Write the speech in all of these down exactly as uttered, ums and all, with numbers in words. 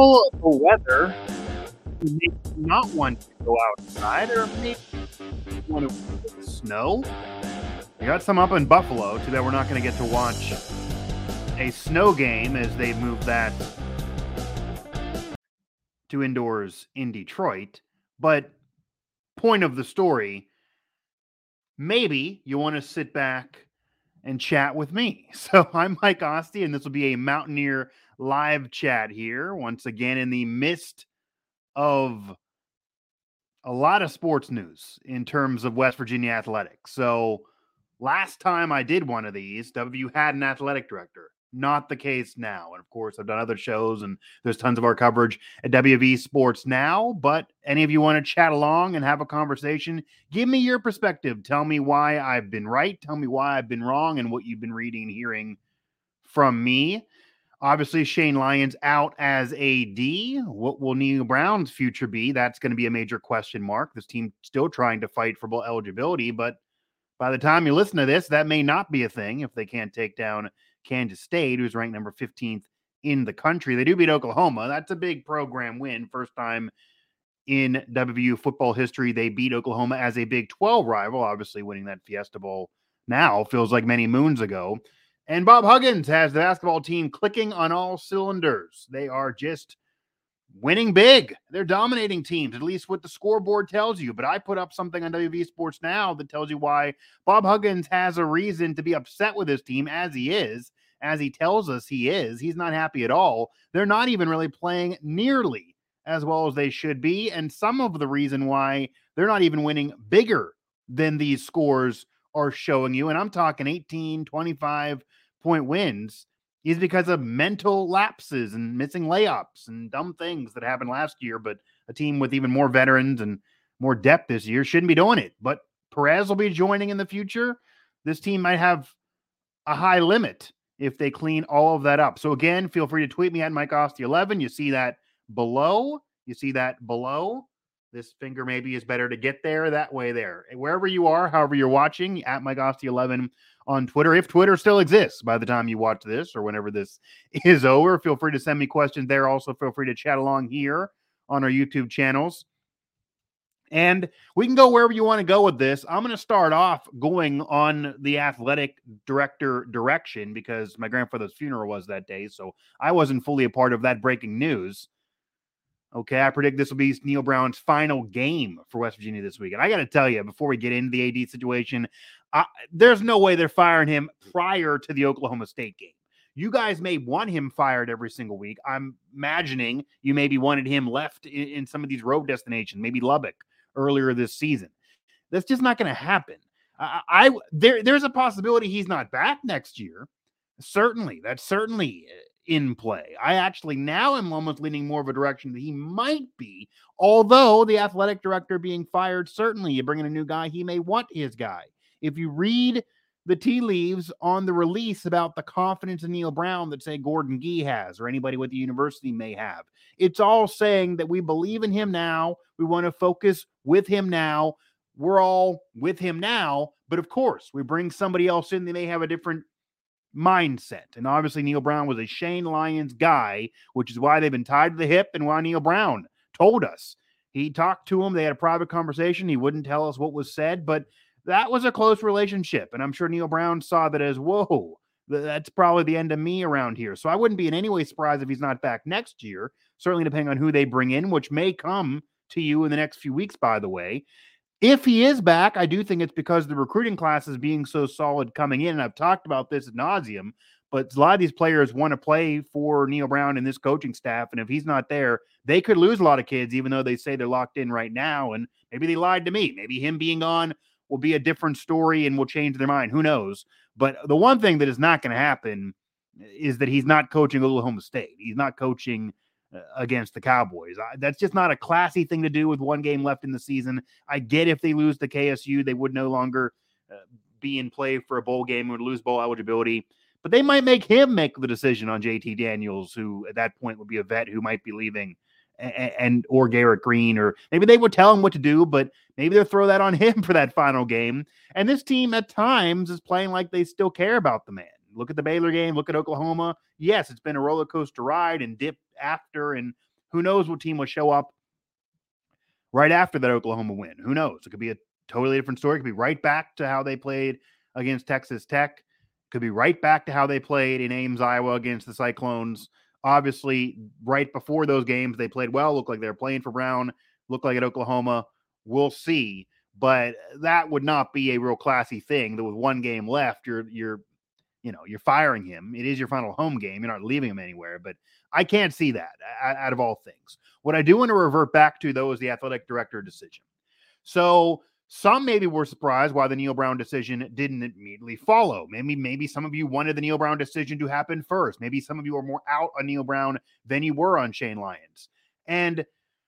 Well, the weather makes you not want to go outside, or maybe you want to avoid snow. We got some up in Buffalo. Too bad we're not going to get to watch a snow game as they move that to indoors in Detroit. But point of the story, maybe you want to sit back and chat with me. So I'm Mike Ostie, and this will be a Mountaineer live chat here, once again in the midst of a lot of sports news in terms of West Virginia athletics. So last time I did one of these, W had an athletic director. Not the case now. And of course, I've done other shows and there's tons of our coverage at W V Sports Now. But any of you want to chat along and have a conversation, give me your perspective. Tell me why I've been right. Tell me why I've been wrong and what you've been reading and hearing from me. Obviously, Shane Lyons out as A D. What will Neal Brown's future be? That's going to be a major question mark. This team still trying to fight for bowl eligibility, but by the time you listen to this, that may not be a thing if they can't take down Kansas State, who's ranked number fifteenth in the country. They do beat Oklahoma. That's a big program win. First time in W V U football history they beat Oklahoma as a Big twelve rival, obviously winning that Fiesta Bowl now feels like many moons ago. And Bob Huggins has the basketball team clicking on all cylinders. They are just winning big. They're dominating teams, at least what the scoreboard tells you. But I put up something on W V Sports Now that tells you why Bob Huggins has a reason to be upset with his team, as he is, as he tells us he is. He's not happy at all. They're not even really playing nearly as well as they should be. And some of the reason why they're not even winning bigger than these scores are showing you, and I'm talking eighteen, twenty-five point wins, is because of mental lapses and missing layups and dumb things that happened last year. But a team with even more veterans and more depth this year shouldn't be doing it. But Perez will be joining in the future. This team might have a high limit if they clean all of that up. So again, feel free to tweet me at Mike Ostie eleven. You see that below. You see that below. This finger maybe is better to get there that way there. Wherever you are, however you're watching, at Mike Ostie eleven on Twitter. If Twitter still exists by the time you watch this or whenever this is over, feel free to send me questions there. Also, feel free to chat along here on our YouTube channels. And we can go wherever you want to go with this. I'm going to start off going on the athletic director direction because my grandfather's funeral was that day, so I wasn't fully a part of that breaking news. Okay, I predict this will be Neal Brown's final game for West Virginia this week. And I got to tell you, before we get into the A D situation, I, there's no way they're firing him prior to the Oklahoma State game. You guys may want him fired every single week. I'm imagining you maybe wanted him left in, in some of these road destinations, maybe Lubbock earlier this season. That's just not going to happen. I, I there, there's a possibility he's not back next year. Certainly, that's certainly in play. I actually now am almost leaning more of a direction that he might be, although the athletic director being fired, certainly you bring in a new guy, he may want his guy. If you read the tea leaves on the release about the confidence in Neal Brown that, say, Gordon Gee has or anybody with the university may have, it's all saying that we believe in him now. We want to focus with him now. We're all with him now. But of course, we bring somebody else in, they may have a different mindset. And obviously Neal Brown was a Shane Lyons guy, which is why they've been tied to the hip and why Neal Brown told us. He talked to him. They had a private conversation. He wouldn't tell us what was said, but that was a close relationship. And I'm sure Neal Brown saw that as, whoa, that's probably the end of me around here. So I wouldn't be in any way surprised if he's not back next year, certainly depending on who they bring in, which may come to you in the next few weeks, by the way. If he is back, I do think it's because the recruiting class is being so solid coming in. And I've talked about this ad nauseum, but a lot of these players want to play for Neal Brown and this coaching staff. And if he's not there, they could lose a lot of kids, even though they say they're locked in right now. And maybe they lied to me. Maybe him being gone will be a different story and will change their mind. Who knows? But the one thing that is not going to happen is that he's not coaching Oklahoma State. He's not coaching against the Cowboys. I, that's just not a classy thing to do with one game left in the season. I get if they lose to K S U, they would no longer uh, be in play for a bowl game, would lose bowl eligibility. But they might make him make the decision on J T Daniels, who at that point would be a vet who might be leaving, and, and or Garrett Green, or maybe they would tell him what to do, but maybe they'll throw that on him for that final game. And this team at times is playing like they still care about the man. Look at the Baylor game. Look at Oklahoma. Yes, it's been a roller coaster ride and dip after and Who knows what team will show up right after that Oklahoma win? Who knows? It could be a totally different story. It could be right back to how they played against Texas Tech. Could be right back to how they played in Ames, Iowa against the Cyclones. Obviously, right before those games, they played well. Looked like they were playing for Brown. Looked like at Oklahoma. We'll see. But that would not be a real classy thing that with one game left, you're, you're, you know, you're firing him. It is your final home game. You're not leaving him anywhere. But I can't see that out of all things. What I do want to revert back to, though, is the athletic director decision. So some maybe were surprised why the Neal Brown decision didn't immediately follow. Maybe, maybe some of you wanted the Neal Brown decision to happen first. Maybe some of you were more out on Neal Brown than you were on Shane Lyons. And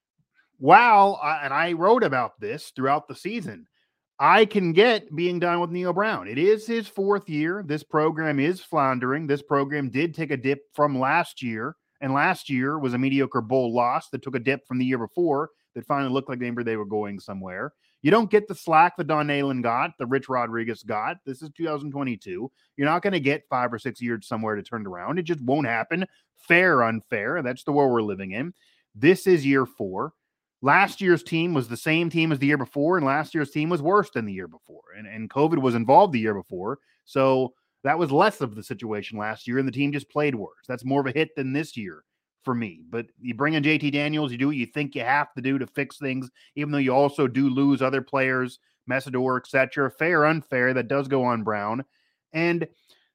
while, I, and I wrote about this throughout the season, I can get being done with Neal Brown. It is his fourth year. This program is floundering. This program did take a dip from last year. And last year was a mediocre bowl loss that took a dip from the year before that finally looked like maybe they were going somewhere. You don't get the slack that Don Nalen got, the Rich Rodriguez got. This is two thousand twenty-two. You're not going to get five or six years somewhere to turn it around. It just won't happen. Fair, unfair. That's the world we're living in. This is year four. Last year's team was the same team as the year before, and last year's team was worse than the year before. And, and COVID was involved the year before. So that was less of the situation last year, and the team just played worse. That's more of a hit than this year for me. But you bring in J T Daniels, you do what you think you have to do to fix things, even though you also do lose other players, Messidor, et cetera. Fair, unfair, that does go on Brown. And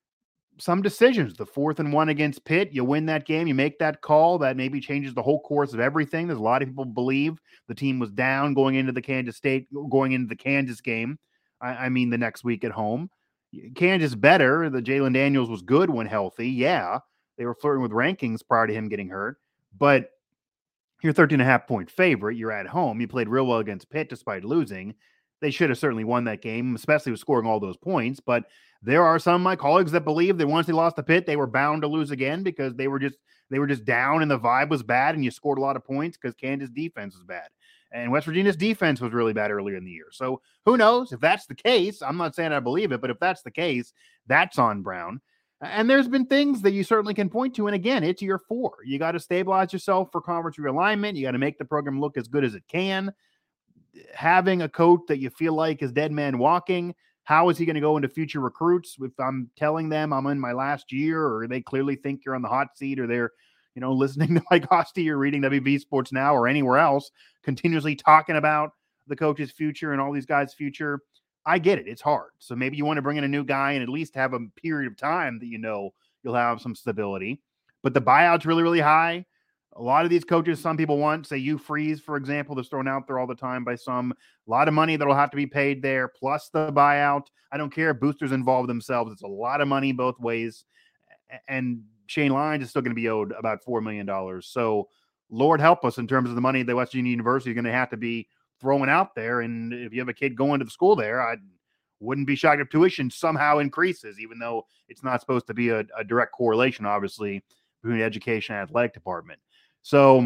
some decisions, the fourth and one against Pitt, you win that game, you make that call, that maybe changes the whole course of everything. There's a lot of people believe the team was down going into the Kansas State, going into the Kansas game. I, I mean, the next week at home. Kansas better. The Jalen Daniels was good when healthy. Yeah, they were flirting with rankings prior to him getting hurt. But you're thirteen and a half point favorite. You're at home. You played real well against Pitt despite losing. They should have certainly won that game, especially with scoring all those points. But there are some of my colleagues that believe that once they lost to Pitt, they were bound to lose again because they were just they were just down and the vibe was bad and you scored a lot of points because Kansas defense was bad. And West Virginia's defense was really bad earlier in the year. So who knows? If that's the case, I'm not saying I believe it, but if that's the case, that's on Brown. And there's been things that you certainly can point to. And again, it's year four. You got to stabilize yourself for conference realignment. You got to make the program look as good as it can. Having a coach that you feel like is dead man walking, how is he going to go into future recruits? If I'm telling them I'm in my last year, or they clearly think you're on the hot seat, or they're, you know, listening to Mike Hosty or reading W V Sports Now or anywhere else, continuously talking about the coach's future and all these guys' future. I get it. It's hard. So maybe you want to bring in a new guy and at least have a period of time that you know you'll have some stability. But the buyout's really, really high. A lot of these coaches, some people want, say Hugh Freeze, for example, that's thrown out there all the time by some. A lot of money that'll have to be paid there, plus the buyout. I don't care if boosters involve themselves. It's a lot of money both ways. And Shane Lyons is still going to be owed about four million dollars. So Lord help us in terms of the money that West Virginia University is going to have to be throwing out there. And if you have a kid going to the school there, I wouldn't be shocked if tuition somehow increases, even though it's not supposed to be a, a direct correlation, obviously, between the education and athletic department. So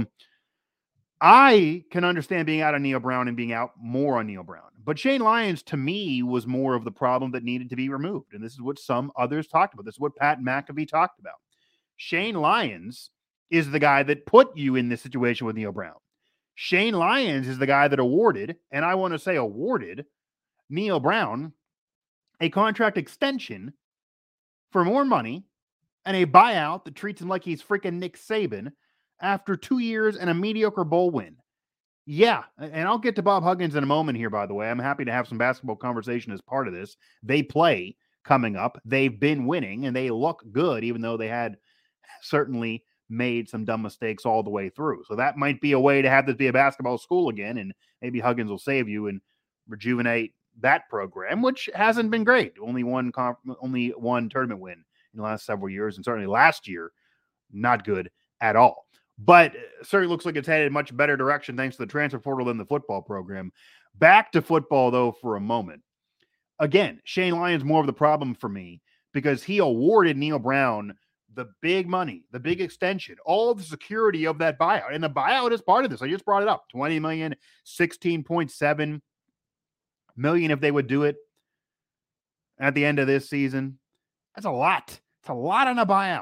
I can understand being out on Neal Brown and being out more on Neal Brown. But Shane Lyons, to me, was more of the problem that needed to be removed. And this is what some others talked about. This is what Pat McAfee talked about. Shane Lyons is the guy that put you in this situation with Neal Brown. Shane Lyons is the guy that awarded, and I want to say awarded, Neal Brown a contract extension for more money and a buyout that treats him like he's freaking Nick Saban after two years and a mediocre bowl win. Yeah, and I'll get to Bob Huggins in a moment here, by the way. I'm happy to have some basketball conversation as part of this. They play coming up. They've been winning, and they look good, even though they had certainly made some dumb mistakes all the way through. So that might be a way to have this be a basketball school again, and maybe Huggins will save you and rejuvenate that program, which hasn't been great. Only one, comp- only one tournament win in the last several years, and certainly last year, not good at all. But certainly looks like it's headed in a much better direction thanks to the transfer portal than the football program. Back to football, though, for a moment. Again, Shane Lyons more of the problem for me because he awarded Neal Brown the big money, the big extension, all the security of that buyout. And the buyout is part of this. I just brought it up. twenty million dollars, sixteen point seven million dollars if they would do it at the end of this season. That's a lot. It's a lot on a buyout.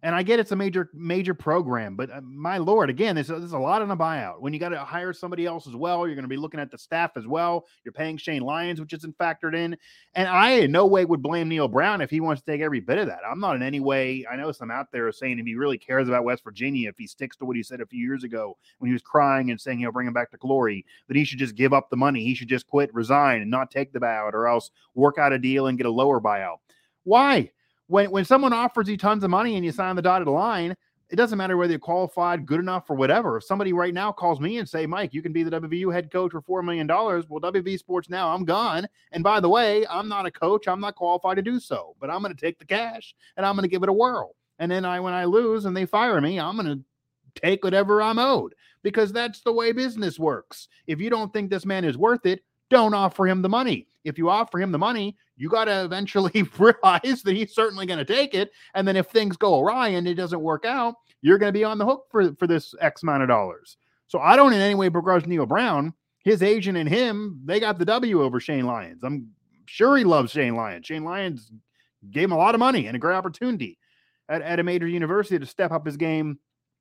And I get it's a major, major program, but uh, my Lord, again, there's, there's a lot on a buyout. When you got to hire somebody else as well, you're going to be looking at the staff as well. You're paying Shane Lyons, which isn't factored in. And I in no way would blame Neil Brown if he wants to take every bit of that. I'm not in any way, I know some out there are saying if he really cares about West Virginia, if he sticks to what he said a few years ago when he was crying and saying he'll bring him back to glory, that he should just give up the money. He should just quit, resign, and not take the buyout, or else work out a deal and get a lower buyout. Why? When when someone offers you tons of money and you sign the dotted line, it doesn't matter whether you're qualified, good enough, or whatever. If somebody right now calls me and say, Mike, you can be the W V U head coach for four million dollars, well, W V Sports Now, I'm gone. And by the way, I'm not a coach. I'm not qualified to do so. But I'm going to take the cash and I'm going to give it a whirl. And then I, when I lose and they fire me, I'm going to take whatever I'm owed, because that's the way business works. If you don't think this man is worth it, don't offer him the money. If you offer him the money, you got to eventually realize that he's certainly going to take it. And then if things go awry and it doesn't work out, you're going to be on the hook for, for this X amount of dollars. So I don't in any way begrudge Neil Brown. His agent and him, they got the W over Shane Lyons. I'm sure he loves Shane Lyons. Shane Lyons gave him a lot of money and a great opportunity at, at a major university to step up his game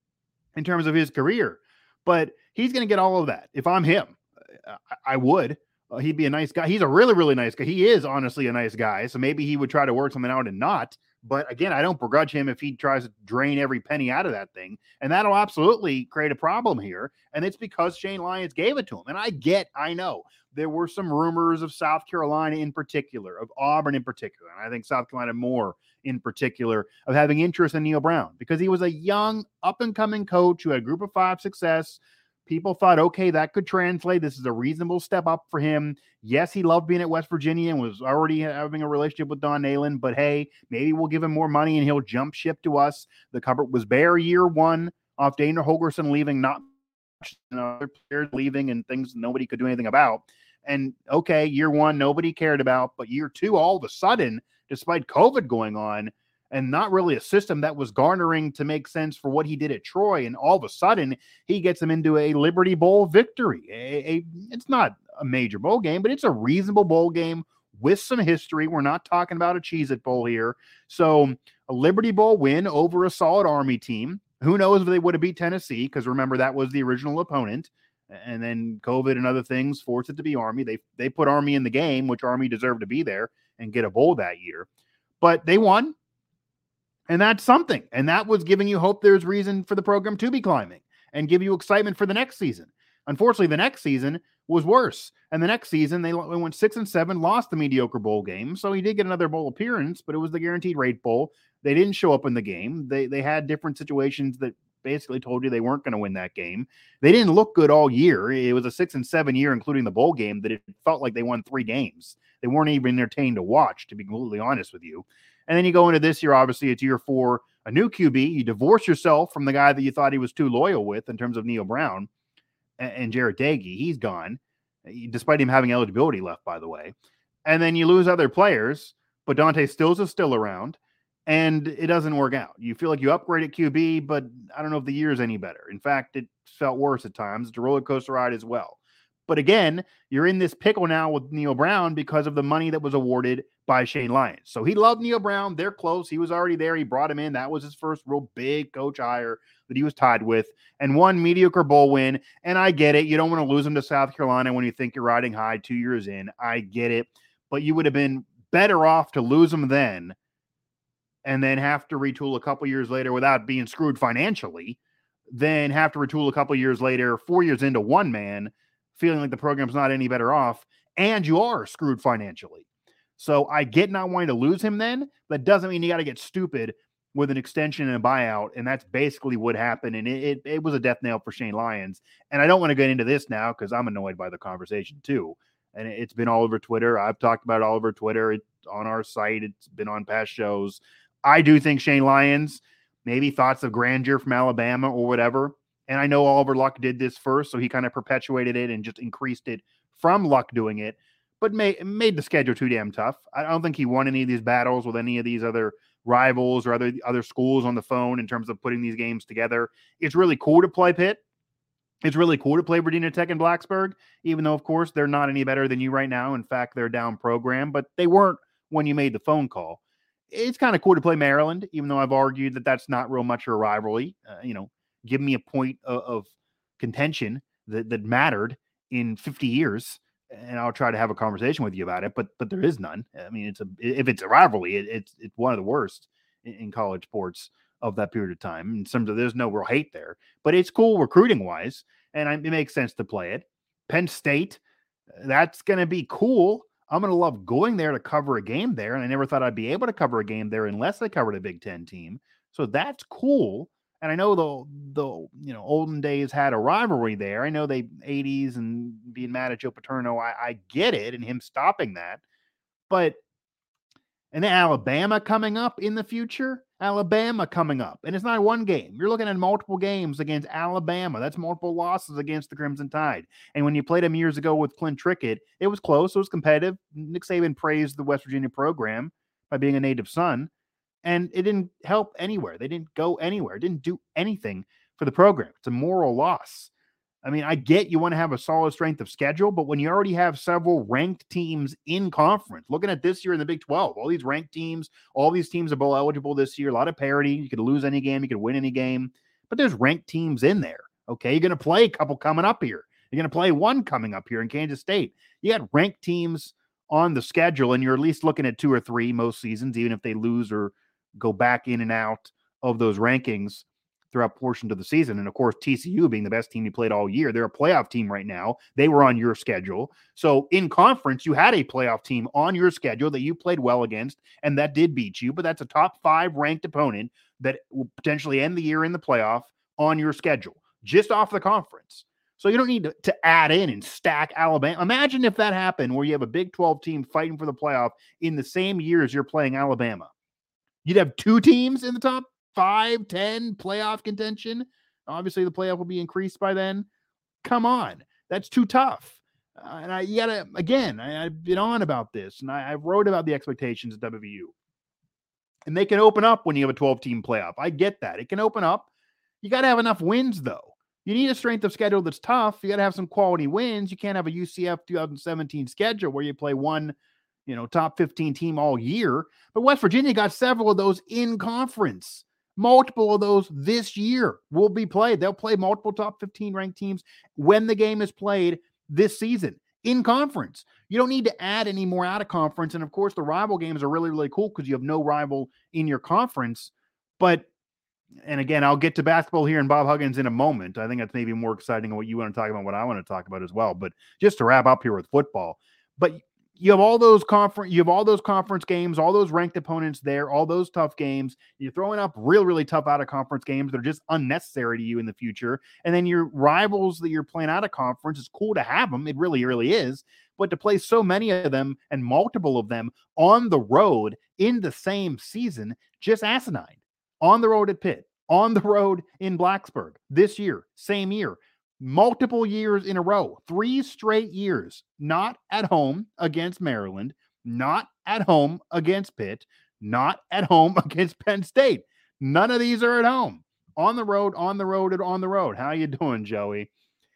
in terms of his career. But he's going to get all of that. If I'm him, I, I would. Uh, he'd be a nice guy. He's a really, really nice guy. He is honestly a nice guy. So maybe he would try to work something out and not. But again, I don't begrudge him if he tries to drain every penny out of that thing. And that'll absolutely create a problem here. And it's because Shane Lyons gave it to him. And I get, I know there were some rumors of South Carolina in particular, of Auburn in particular. And I think South Carolina more in particular, of having interest in Neil Brown because he was a young up and coming coach who had group of five success. People thought, okay, that could translate. This is a reasonable step up for him. Yes, he loved being at West Virginia and was already having a relationship with Don Nalen, but hey, maybe we'll give him more money and he'll jump ship to us. The cupboard was bare year one off Dana Holgorsen leaving, not much, you know, other players leaving and things nobody could do anything about. And okay, year one, nobody cared about, but year two, all of a sudden, despite COVID going on, and not really a system that was garnering to make sense for what he did at Troy. And all of a sudden, he gets them into a Liberty Bowl victory. A, a, it's not a major bowl game, but it's a reasonable bowl game with some history. We're not talking about a Cheez-It Bowl here. So a Liberty Bowl win over a solid Army team. Who knows if they would have beat Tennessee, because remember, that was the original opponent. And then COVID and other things forced it to be Army. They, they put Army in the game, which Army deserved to be there and get a bowl that year. But they won. And that's something. And that was giving you hope there's reason for the program to be climbing and give you excitement for the next season. Unfortunately, the next season was worse. And the next season, they went six and seven, lost the mediocre bowl game. So he did get another bowl appearance, but it was the Guaranteed Rate Bowl. They didn't show up in the game. They, they had different situations that basically told you they weren't going to win that game. They didn't look good all year. It was a six and seven year, including the bowl game, that it felt like they won three games. They weren't even entertained to watch, to be completely honest with you. And then you go into this year, obviously, it's year four, a new Q B. You divorce yourself from the guy that you thought he was too loyal with in terms of Neil Brown and, and Jarret Doege. He's gone, despite him having eligibility left, by the way. And then you lose other players, but Dante Stills is still around, and it doesn't work out. You feel like you upgrade at Q B, but I don't know if the year is any better. In fact, it felt worse at times. It's a roller coaster ride as well. But again, you're in this pickle now with Neil Brown because of the money that was awarded by Shane Lyons. So he loved Neil Brown. They're close. He was already there. He brought him in. That was his first real big coach hire that he was tied with, and one mediocre bowl win. And I get it. You don't want to lose him to South Carolina when you think you're riding high two years in. I get it. But you would have been better off to lose him then and then have to retool a couple years later without being screwed financially than have to retool a couple years later, four years into one man, feeling like the program's not any better off, and you are screwed financially. So I get not wanting to lose him then. That doesn't mean you got to get stupid with an extension and a buyout, and that's basically what happened, and it, it, it was a death nail for Shane Lyons. And I don't want to get into this now because I'm annoyed by the conversation too, and it, it's been all over Twitter. I've talked about it all over Twitter. It's on our site. It's been on past shows. I do think Shane Lyons, maybe thoughts of grandeur from Alabama or whatever, and I know Oliver Luck did this first, so he kind of perpetuated it and just increased it from Luck doing it, but made, made the schedule too damn tough. I don't think he won any of these battles with any of these other rivals or other, other schools on the phone in terms of putting these games together. It's really cool to play Pitt. It's really cool to play Virginia Tech and Blacksburg, even though, of course, they're not any better than you right now. In fact, they're a down program, but they weren't when you made the phone call. it's kind of cool to play Maryland, even though I've argued that that's not real much of a rivalry. Uh, you know, give me a point of, of contention that, that mattered in fifty years, and I'll try to have a conversation with you about it. But but there is none. I mean, it's a if it's a rivalry, it, it's it's one of the worst in, in college sports of that period of time. In terms of there's no real hate there, but it's cool recruiting wise, and I, it makes sense to play it. Penn State, that's going to be cool. I'm going to love going there to cover a game there. And I never thought I'd be able to cover a game there unless I covered a Big Ten team. So that's cool. And I know the, the, you know, olden days had a rivalry there. I know they eighties and being mad at Joe Paterno. I, I get it. And him stopping that, but, and then Alabama coming up in the future, Alabama coming up. And it's not one game. You're looking at multiple games against Alabama. That's multiple losses against the Crimson Tide. And when you played them years ago with Clint Trickett, it was close. It was competitive. Nick Saban praised the West Virginia program by being a native son. And it didn't help anywhere. They didn't go anywhere. It didn't do anything for the program. It's a moral loss. I mean, I get you want to have a solid strength of schedule, but when you already have several ranked teams in conference, looking at this year in the Big twelve, all these ranked teams, all these teams are bowl eligible this year, a lot of parity. You could lose any game, you could win any game, but there's ranked teams in there. Okay, you're going to play a couple coming up here. You're going to play one coming up here in Kansas State. You got ranked teams on the schedule, and you're at least looking at two or three most seasons, even if they lose or go back in and out of those rankings throughout portions of the season. And of course, T C U being the best team you played all year, they're a playoff team right now. They were on your schedule. So in conference, you had a playoff team on your schedule that you played well against, and that did beat you, but that's a top five ranked opponent that will potentially end the year in the playoff on your schedule, just off the conference. So you don't need to, to add in and stack Alabama. Imagine if that happened where you have a Big twelve team fighting for the playoff in the same year as you're playing Alabama. You'd have two teams in the top five, ten playoff contention. Obviously, the playoff will be increased by then. Come on. That's too tough. Uh, and I, you gotta, again, I, I've been on about this, and I, I wrote about the expectations at W V U. And they can open up when you have a twelve-team playoff. I get that. It can open up. You got to have enough wins, though. You need a strength of schedule that's tough. You got to have some quality wins. You can't have a U C F twenty seventeen schedule where you play one, you know, top fifteen team all year. But West Virginia got several of those in conference. Multiple of those this year will be played. They'll play multiple top fifteen ranked teams when the game is played this season in conference. You don't need to add any more out of conference. And of course, the rival games are really, really cool because you have no rival in your conference. But, and again, I'll get to basketball here and Bob Huggins in a moment. I think that's maybe more exciting than what you want to talk about, what I want to talk about as well. But just to wrap up here with football, but you have all those conference, you have all those conference games, all those ranked opponents there, all those tough games. You're throwing up real, really tough out of conference games that are just unnecessary to you in the future. And then your rivals that you're playing out of conference, it's cool to have them. It really, really is. But to play so many of them and multiple of them on the road in the same season, just asinine. On the road at Pitt, on the road in Blacksburg this year, same year. Multiple years in a row, three straight years, not at home against Maryland, not at home against Pitt, not at home against Penn State. None of these are at home. On the road, on the road, and on the road. How you doing, Joey?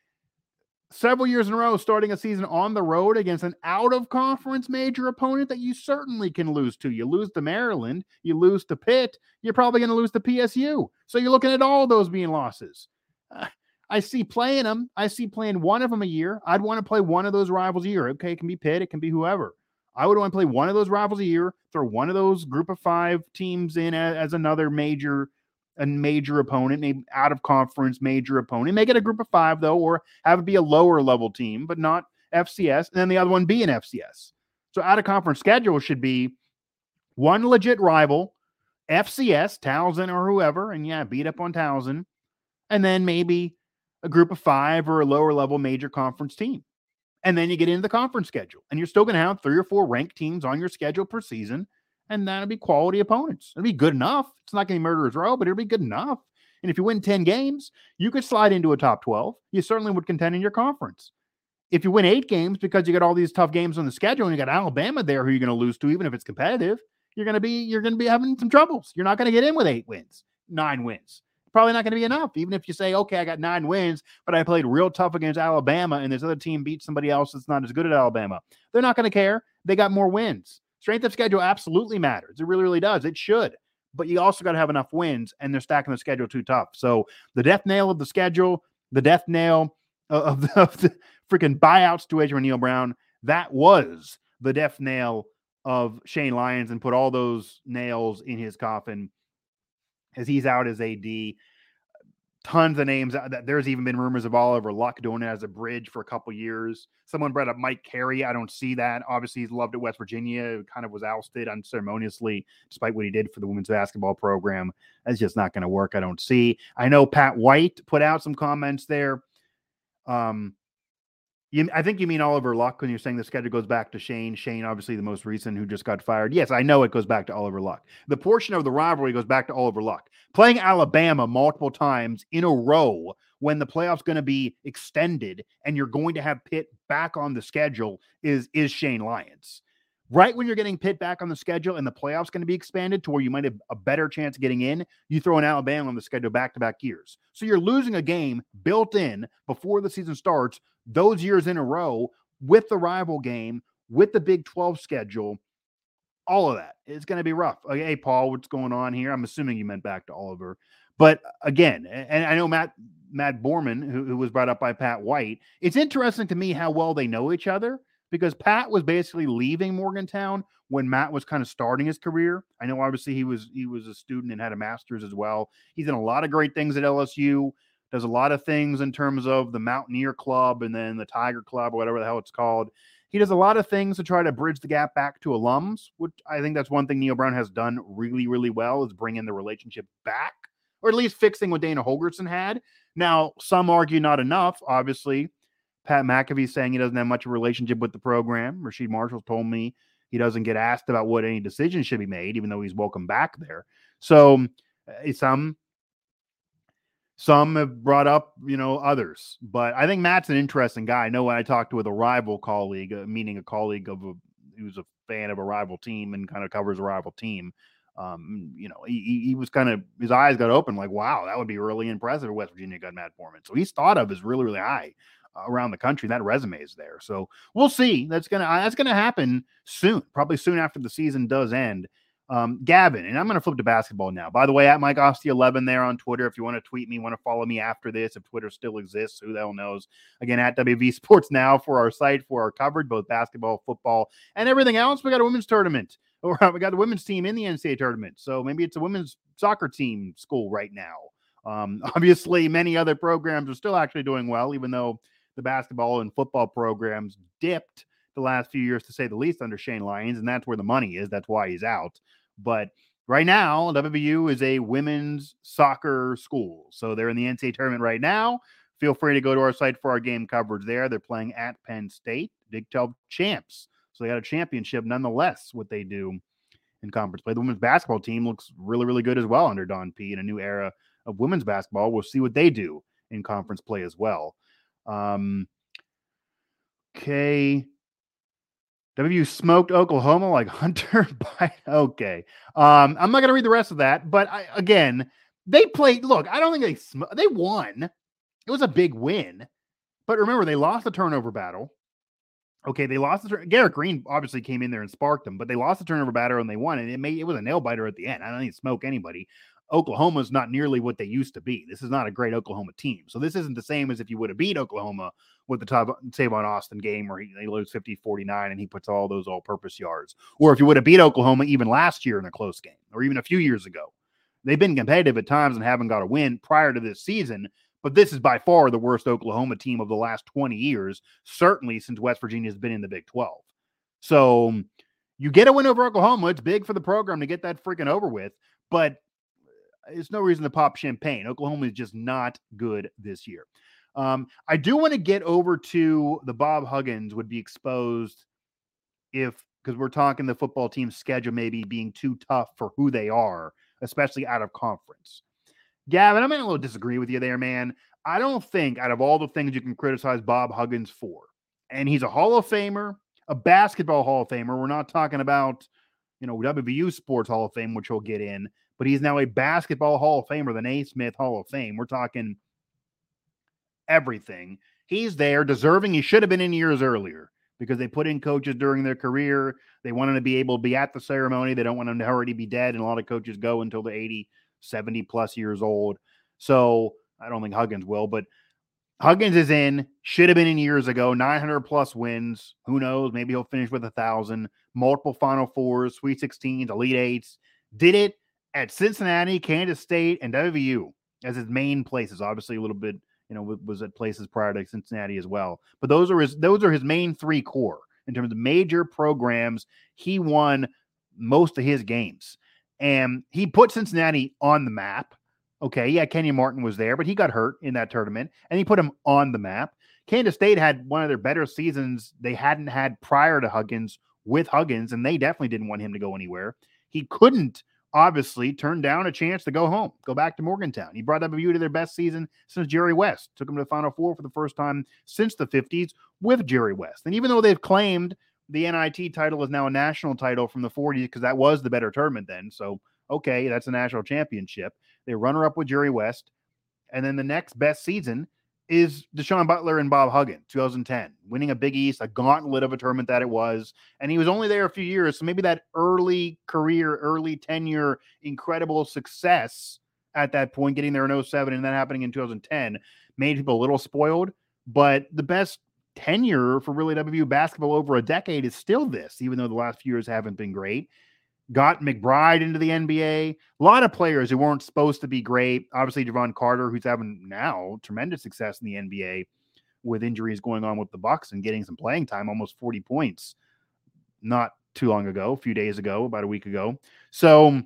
Several years in a row, starting a season on the road against an out-of-conference major opponent that you certainly can lose to. You lose to Maryland, you lose to Pitt, you're probably going to lose to P S U. So you're looking at all those being losses. Uh, I see playing them. I see playing one of them a year. I'd want to play one of those rivals a year. Okay, it can be Pitt. It can be whoever. I would want to play one of those rivals a year, throw one of those group of five teams in as, as another major, a major opponent, maybe out of conference major opponent. Make it a group of five, though, or have it be a lower level team, but not F C S, and then the other one be an F C S. So out of conference schedule should be one legit rival, F C S, Towson or whoever, and yeah, beat up on Towson, and then maybe a group of five or a lower level major conference team. And then you get into the conference schedule and you're still going to have three or four ranked teams on your schedule per season. And that'll be quality opponents. It'll be good enough. It's not going to be murderer's row, but it'll be good enough. And if you win ten games, you could slide into a top twelve. You certainly would contend in your conference. If you win eight games because you got all these tough games on the schedule and you got Alabama there who you're going to lose to, even if it's competitive, you're going to be, you're going to be having some troubles. You're not going to get in with eight wins, nine wins. Probably not going to be enough. Even if you say, okay, I got nine wins, but I played real tough against Alabama and this other team beat somebody else that's not as good at Alabama. They're not going to care. They got more wins. Strength of schedule absolutely matters. It really, really does. It should. But you also got to have enough wins, and they're stacking the schedule too tough. So the death nail of the schedule, the death nail of the, of the freaking buyout situation with Neil Brown, that was the death nail of Shane Lyons, and put all those nails in his coffin as he's out as A D. Tons of names. There's even been rumors of Oliver Luck doing it as a bridge for a couple years. Someone brought up Mike Carey. I don't see that. Obviously, he's loved at West Virginia. Kind of was ousted unceremoniously, despite what he did for the women's basketball program. That's just not going to work. I don't see. I know Pat White put out some comments there. Um, You, I think you mean Oliver Luck when you're saying the schedule goes back to Shane. Shane, obviously the most recent, who just got fired. Yes, I know it goes back to Oliver Luck. The portion of the rivalry goes back to Oliver Luck. Playing Alabama multiple times in a row when the playoff's going to be extended and you're going to have Pitt back on the schedule is, is Shane Lyons. Right when you're getting Pitt back on the schedule and the playoff's going to be expanded to where you might have a better chance of getting in, you throw an Alabama on the schedule back-to-back years. So you're losing a game built in before the season starts those years in a row with the rival game, with the Big twelve schedule, all of that. It's going to be rough. Okay, hey, Paul, what's going on here? I'm assuming you meant back to Oliver. But again, and I know Matt Matt Borman, who, who was brought up by Pat White, it's interesting to me how well they know each other, because Pat was basically leaving Morgantown when Matt was kind of starting his career. I know obviously he was he was a student and had a master's as well. He's done a lot of great things at L S U. Does a lot of things in terms of the Mountaineer Club and then the Tiger Club or whatever the hell it's called. He does a lot of things to try to bridge the gap back to alums, which I think that's one thing Neil Brown has done really, really well, is bringing the relationship back, or at least fixing what Dana Holgorsen had. Now, some argue not enough. Obviously, Pat McAfee saying he doesn't have much of a relationship with the program. Rasheed Marshall told me he doesn't get asked about what any decisions should be made, even though he's welcome back there. So uh, some Some have brought up, you know, others, but I think Matt's an interesting guy. I know when I talked with a rival colleague, uh, meaning a colleague of a, who's a fan of a rival team and kind of covers a rival team, um, you know, he, he was kind of, his eyes got open like, wow, that would be really impressive if West Virginia got Matt Foreman. So he's thought of as really, really high uh, around the country. That resume is there. So we'll see. That's going to, that's going to happen soon, probably soon after the season does end. Um, Gavin, and I'm going to flip to basketball now. By the way, at Mike Ostie eleven there on Twitter. If you want to tweet me, want to follow me after this, if Twitter still exists, who the hell knows? Again, at W V Sports Now for our site, for our coverage, both basketball, football, and everything else. We got a women's tournament, or we got the women's team in the N C double A tournament. So maybe it's a women's soccer team school right now. Um, obviously, many other programs are still actually doing well, even though the basketball and football programs dipped the last few years, to say the least, under Shane Lyons, and that's where the money is. That's why he's out. But right now, W V U is a women's soccer school. So they're in the N C double A tournament right now. Feel free to go to our site for our game coverage there. They're playing at Penn State, Big twelve champs. So they got a championship nonetheless, what they do in conference play. The women's basketball team looks really, really good as well under Don P in a new era of women's basketball. We'll see what they do in conference play as well. Um, okay. W V U smoked Oklahoma like Hunter Biden. Okay. Um, I'm not going to read the rest of that, but I, again, they played. Look, I don't think they sm- they won. It was a big win, but remember, they lost the turnover battle. Okay, they lost the turn. Garrett Green obviously came in there and sparked them, but they lost the turnover battle and they won, and it made it was a nail biter at the end. I don't need to smoke anybody. Oklahoma's not nearly what they used to be. This is not a great Oklahoma team. So this isn't the same as if you would have beat Oklahoma with the Tavon Austin game where he, they lose fifty forty-nine and he puts all those all-purpose yards. Or if you would have beat Oklahoma even last year in a close game, or even a few years ago. They've been competitive at times and haven't got a win prior to this season, but this is by far the worst Oklahoma team of the last twenty years, certainly since West Virginia has been in the Big twelve. So you get a win over Oklahoma. It's big for the program to get that freaking over with, but it's no reason to pop champagne. Oklahoma is just not good this year. Um, I do want to get over to the Bob Huggins would be exposed if, because we're talking the football team's schedule maybe being too tough for who they are, especially out of conference. Gavin, I'm going to disagree with you there, man. I don't think out of all the things you can criticize Bob Huggins for, and he's a Hall of Famer, a basketball Hall of Famer. We're not talking about, you know, W V U Sports Hall of Fame, which we'll get in, but he's now a basketball Hall of Famer, the Naismith Hall of Fame. We're talking everything. He's there, deserving. He should have been in years earlier. because they put in coaches during their career. They want them to be able to be at the ceremony. They don't want them to already be dead. And a lot of coaches go until they're eighty, seventy plus years old. So I don't think Huggins will, but Huggins is in, should have been in years ago, nine hundred plus wins. Who knows? Maybe he'll finish with a thousand, multiple Final Fours, Sweet sixteens, Elite Eights. Did it at Cincinnati, Kansas State, and W V U as his main places. Obviously, a little bit, you know, was at places prior to Cincinnati as well. But those are his those are his main three core in terms of major programs. He won most of his games, and he put Cincinnati on the map. Okay, yeah, Kenyon Martin was there, but he got hurt in that tournament, and he put him on the map. Kansas State had one of their better seasons they hadn't had prior to Huggins with Huggins, and they definitely didn't want him to go anywhere. He couldn't, obviously, turn down a chance to go home, go back to Morgantown. He brought W V U to their best season since Jerry West. Took them to the Final Four for the first time since the fifties with Jerry West. And even though they've claimed the N I T title is now a national title from the forties, because that was the better tournament then, so okay, that's a national championship. They runner up with Jerry West. And then the next best season is Deshaun Butler and Bob Huggins, two thousand ten, winning a Big East, a gauntlet of a tournament that it was. And he was only there a few years. So maybe that early career, early tenure, incredible success at that point, getting there in oh seven and then happening in two thousand ten, made people a little spoiled. But the best tenure for really W V U basketball over a decade is still this, even though the last few years haven't been great. Got McBride into the N B A. A lot of players who weren't supposed to be great. Obviously, Javon Carter, who's having now tremendous success in the N B A with injuries going on with the Bucks and getting some playing time, almost forty points not too long ago, a few days ago, about a week ago. So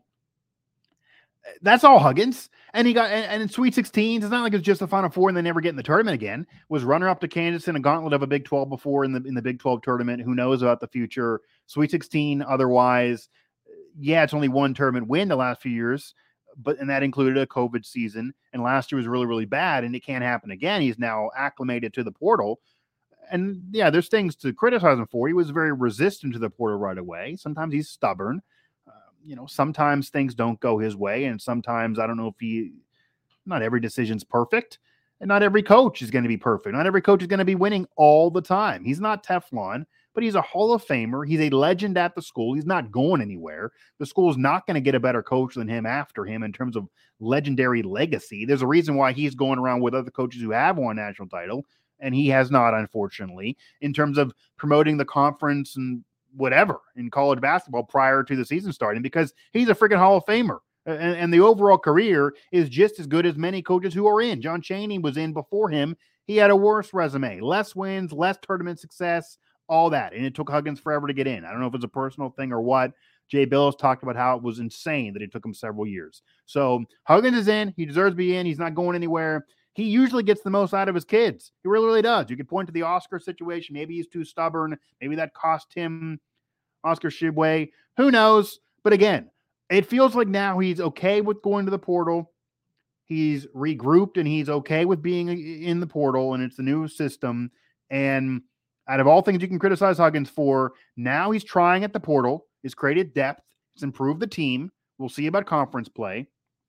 that's all Huggins. And he got, and, and in Sweet sixteens, it's not like it's just the Final Four and they never get in the tournament again. Was runner up to Kansas in a gauntlet of a Big twelve before in the in the Big twelve tournament. Who knows about the future? Sweet sixteen otherwise. Yeah, it's only one tournament win the last few years, but and that included a COVID season. And last year was really, really bad, and it can't happen again. He's now acclimated to the portal. And yeah, there's things to criticize him for. He was very resistant to the portal right away. Sometimes he's stubborn. Uh, you know, sometimes things don't go his way, and sometimes I don't know if he. Not every decision's perfect, and not every coach is going to be perfect. Not every coach is going to be winning all the time. He's not Teflon. But he's a Hall of Famer. He's a legend at the school. He's not going anywhere. The school is not going to get a better coach than him after him in terms of legendary legacy. There's a reason why he's going around with other coaches who have won a national title, and he has not, unfortunately, in terms of promoting the conference and whatever in college basketball prior to the season starting, because he's a freaking Hall of Famer. And, and the overall career is just as good as many coaches who are in. John Chaney was in before him. He had a worse resume, less wins, less tournament success, all that. And it took Huggins forever to get in. I don't know if it's a personal thing or what. Jay Billis talked about how it was insane that it took him several years. So Huggins is in. He deserves to be in. He's not going anywhere. He usually gets the most out of his kids. He really, really does. You could point to the Oscar situation. Maybe he's too stubborn. Maybe that cost him Oscar Tshiebwe. Who knows? But again, it feels like now he's okay with going to the portal. He's regrouped and he's okay with being in the portal, and it's the new system. And out of all things you can criticize Huggins for, now he's trying at the portal. He's created depth. He's improved the team. We'll see about conference play.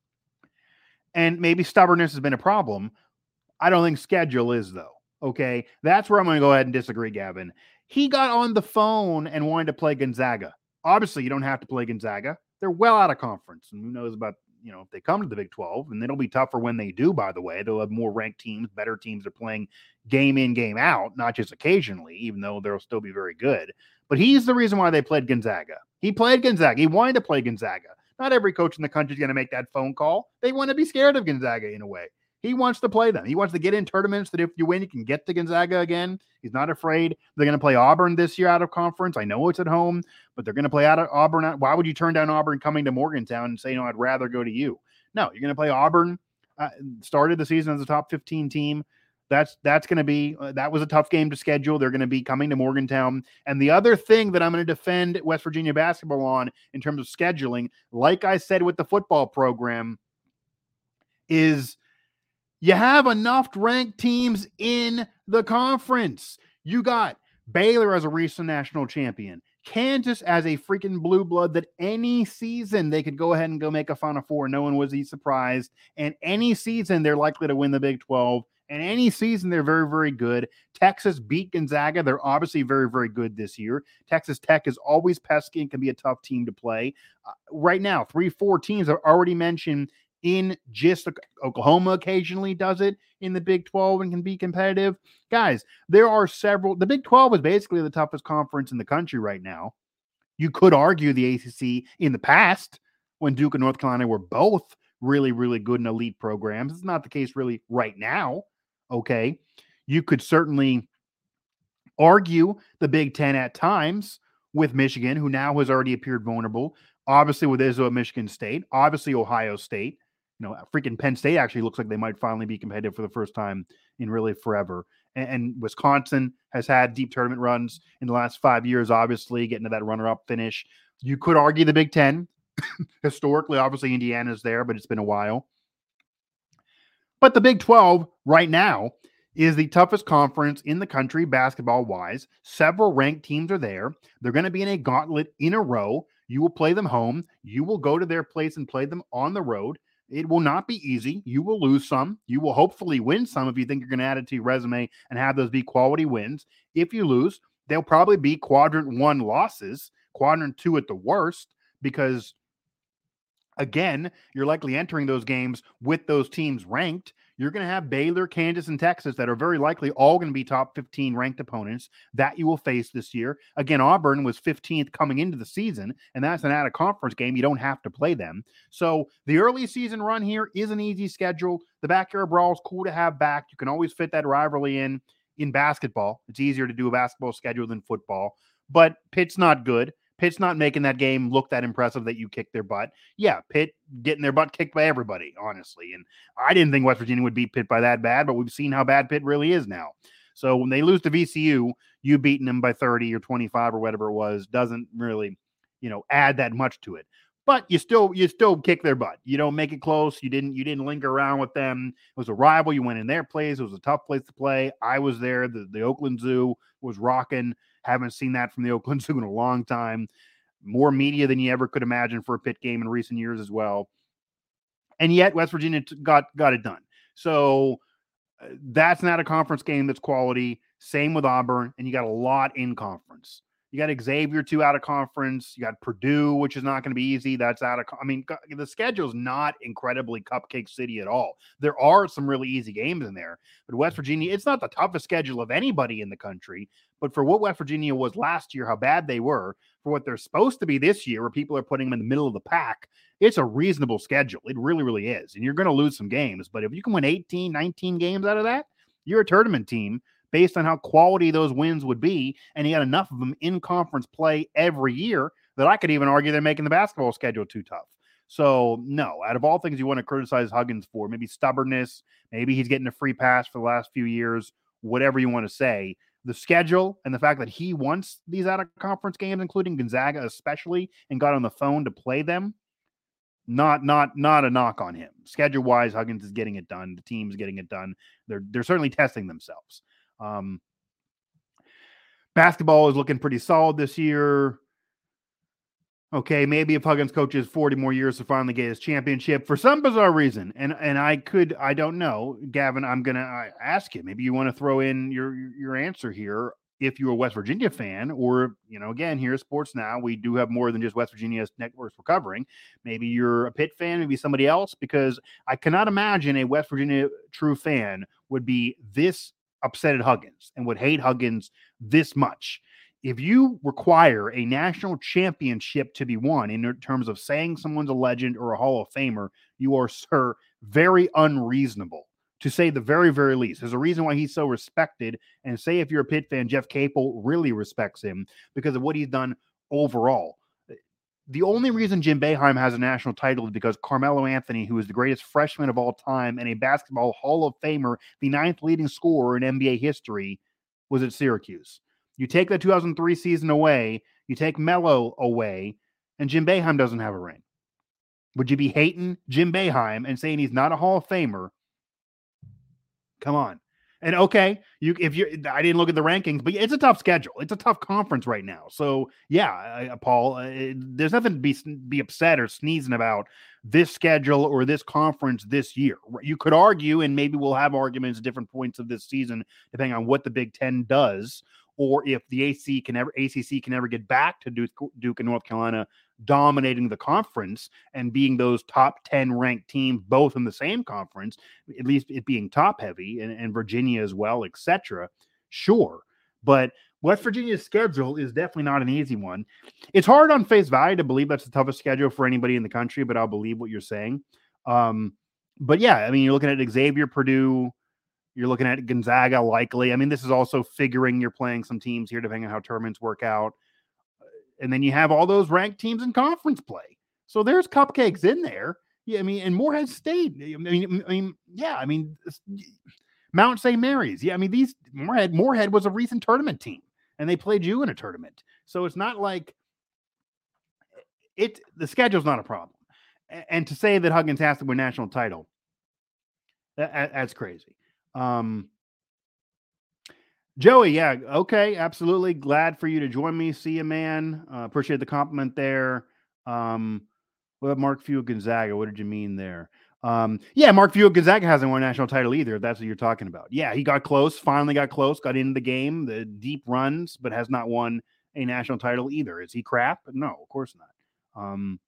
And maybe stubbornness has been a problem. I don't think schedule is, though. Okay? That's where I'm going to go ahead and disagree, Gavin. He got on the phone and wanted to play Gonzaga. Obviously, you don't have to play Gonzaga. They're well out of conference. And who knows about, you know, if they come to the Big twelve, and it'll be tougher when they do, by the way. They'll have more ranked teams, better teams are playing game in, game out, not just occasionally, even though they'll still be very good. But he's the reason why they played Gonzaga. He played Gonzaga. He wanted to play Gonzaga. Not every coach in the country is going to make that phone call. They want to be scared of Gonzaga in a way. He wants to play them. He wants to get in tournaments that if you win, you can get to Gonzaga again. He's not afraid. They're going to play Auburn this year out of conference. I know it's at home, but they're going to play out of Auburn. Why would you turn down Auburn coming to Morgantown and say, no, I'd rather go to you? No, you're going to play Auburn. Uh, started the season as a top fifteen team. That's that's going to be uh, that was a tough game to schedule. They're going to be coming to Morgantown. And the other thing that I'm going to defend West Virginia basketball on in terms of scheduling, like I said with the football program, is you have enough ranked teams in the conference. You got Baylor as a recent national champion, Kansas as a freaking blue blood that any season they could go ahead and go make a Final Four. No one was surprised. And any season they're likely to win the Big twelve And any season, they're very, very good. Texas beat Gonzaga. They're obviously very, very good this year. Texas Tech is always pesky and can be a tough team to play. Uh, right now, three, four teams I've already mentioned in just Oklahoma occasionally does it in the Big twelve and can be competitive. Guys, there are several. The Big twelve is basically the toughest conference in the country right now. You could argue the A C C in the past when Duke and North Carolina were both really, really good and elite programs. It's not the case really right now. Okay. You could certainly argue the Big Ten at times with Michigan, who now has already appeared vulnerable. Obviously with Izzo at Michigan State, obviously Ohio State. You know, freaking Penn State actually looks like they might finally be competitive for the first time in really forever. And, and Wisconsin has had deep tournament runs in the last five years, obviously, getting to that runner-up finish. You could argue the Big Ten. Historically, obviously, Indiana's there, but it's been a while. But the Big twelve right now is the toughest conference in the country basketball-wise. Several ranked teams are there. They're going to be in a gauntlet in a row. You will play them home. You will go to their place and play them on the road. It will not be easy. You will lose some. You will hopefully win some if you think you're going to add it to your resume and have those be quality wins. If you lose, they'll probably be quadrant one losses, quadrant two at the worst, because, again, you're likely entering those games with those teams ranked. You're going to have Baylor, Kansas, and Texas that are very likely all going to be top fifteen ranked opponents that you will face this year. Again, Auburn was fifteenth coming into the season, and that's an out-of-conference game. You don't have to play them. So the early season run here is an easy schedule. The backyard brawl is cool to have back. You can always fit that rivalry in in basketball. It's easier to do a basketball schedule than football. But Pitt's not good. Pitt's not making that game look that impressive that you kicked their butt. Yeah, Pitt getting their butt kicked by everybody, honestly. And I didn't think West Virginia would beat Pitt by that bad, but we've seen how bad Pitt really is now. So when they lose to V C U, you beating them by thirty or twenty-five or whatever it was doesn't really, you know, add that much to it. But you still you still kick their butt. You don't make it close. You didn't you didn't linger around with them. It was a rival. You went in their place. It was a tough place to play. I was there. The, the Oakland Zoo was rocking. Haven't seen that from the Oakland Zoo in a long time. More media than you ever could imagine for a Pitt game in recent years as well. And yet West Virginia got got it done. So uh, that's not a conference game that's quality. Same with Auburn. And you got a lot in conference. You got Xavier, two out of conference. You got Purdue, which is not going to be easy. That's out of, I mean, the schedule's not incredibly cupcake city at all. There are some really easy games in there, but West Virginia, it's not the toughest schedule of anybody in the country, but for what West Virginia was last year, how bad they were, for what they're supposed to be this year, where people are putting them in the middle of the pack, it's a reasonable schedule. It really, really is. And you're going to lose some games, but if you can win eighteen, nineteen games out of that, you're a tournament team, based on how quality those wins would be, and he had enough of them in conference play every year that I could even argue they're making the basketball schedule too tough. So, no, out of all things you want to criticize Huggins for, maybe stubbornness, maybe he's getting a free pass for the last few years, whatever you want to say, the schedule and the fact that he wants these out-of-conference games, including Gonzaga especially, and got on the phone to play them, Not, not, not a knock on him. Schedule-wise, Huggins is getting it done. The team's getting it done. They're, they're certainly testing themselves. Um, basketball is looking pretty solid this year. Okay, maybe if Huggins coaches forty more years to finally get his championship for some bizarre reason, and and I could, I don't know, Gavin. I'm gonna ask you. Maybe you want to throw in your your answer here. If you're a West Virginia fan, or, you know, again, here at Sports Now, we do have more than just West Virginia's networks we're covering. Maybe you're a Pitt fan, maybe somebody else, because I cannot imagine a West Virginia true fan would be this upset at Huggins and would hate Huggins this much. If you require a national championship to be won in terms of saying someone's a legend or a Hall of Famer, you are, sir, very unreasonable, to say the very, very least. There's a reason why he's so respected. And say if you're a Pitt fan, Jeff Capel really respects him because of what he's done overall. The only reason Jim Boeheim has a national title is because Carmelo Anthony, who is the greatest freshman of all time and a basketball Hall of Famer, the ninth leading scorer in N B A history, was at Syracuse. You take the two thousand three season away, you take Melo away, and Jim Boeheim doesn't have a ring. Would you be hating Jim Boeheim and saying he's not a Hall of Famer? Come on. And okay, you if you I didn't look at the rankings, but it's a tough schedule. It's a tough conference right now. So yeah, uh, Paul, uh, there's nothing to be be upset or sneezing about this schedule or this conference this year. You could argue, and maybe we'll have arguments at different points of this season, depending on what the Big Ten does, or if the A C can ever A C C can ever get back to Duke, Duke and North Carolina dominating the conference and being those top ten ranked teams, both in the same conference, at least it being top heavy, and, and Virginia as well, et cetera. Sure. But West Virginia's schedule is definitely not an easy one. It's hard on face value to believe that's the toughest schedule for anybody in the country, but I'll believe what you're saying. Um, but yeah, I mean, you're looking at Xavier, Purdue, you're looking at Gonzaga likely. I mean, this is also figuring you're playing some teams here, depending on how tournaments work out. And then you have all those ranked teams in conference play. So there's cupcakes in there. Yeah, I mean, and Morehead State. I mean, I mean, yeah, I mean, Mount Saint Mary's. Yeah, I mean, these Morehead, Morehead was a recent tournament team, and they played you in a tournament. So it's not like it. The schedule's not a problem. And to say that Huggins has to win national title, that, that's crazy. Um, Joey, yeah, okay, absolutely. Glad for you to join me. See you, man. Uh, appreciate the compliment there. Um, what about Mark Few Gonzaga? What did you mean there? Um, yeah, Mark Few Gonzaga hasn't won a national title either, if that's what you're talking about. Yeah, he got close, finally got close, got into the game, the deep runs, but has not won a national title either. Is he crap? No, of course not. Um,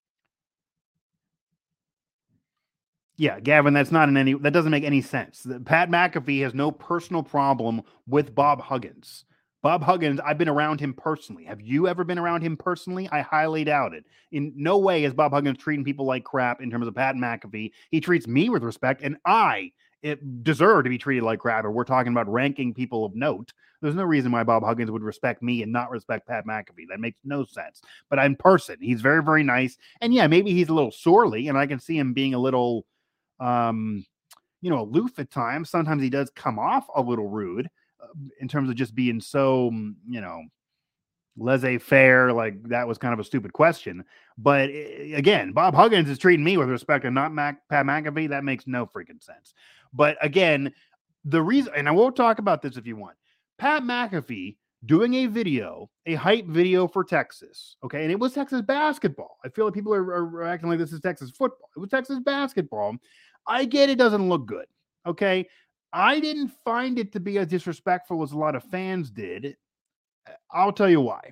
Yeah, Gavin, that's not in any, that doesn't make any sense. Pat McAfee has no personal problem with Bob Huggins. Bob Huggins, I've been around him personally. Have you ever been around him personally? I highly doubt it. In no way is Bob Huggins treating people like crap in terms of Pat McAfee. He treats me with respect, and I it deserve to be treated like crap. Or we're talking about ranking people of note. There's no reason why Bob Huggins would respect me and not respect Pat McAfee. That makes no sense. But in person, he's very, very nice. And yeah, maybe he's a little surly, and I can see him being a little um, you know, aloof at times. Sometimes he does come off a little rude uh, in terms of just being so, you know, laissez-faire, like that was kind of a stupid question. But again, Bob Huggins is treating me with respect and not Mac, Pat McAfee. That makes no freaking sense. But again, the reason, and I won't talk about this if you want, Pat McAfee doing a video, a hype video for Texas, okay? And it was Texas basketball. I feel like people are, are acting like this is Texas football. It was Texas basketball. I get it doesn't look good, okay? I didn't find it to be as disrespectful as a lot of fans did. I'll tell you why.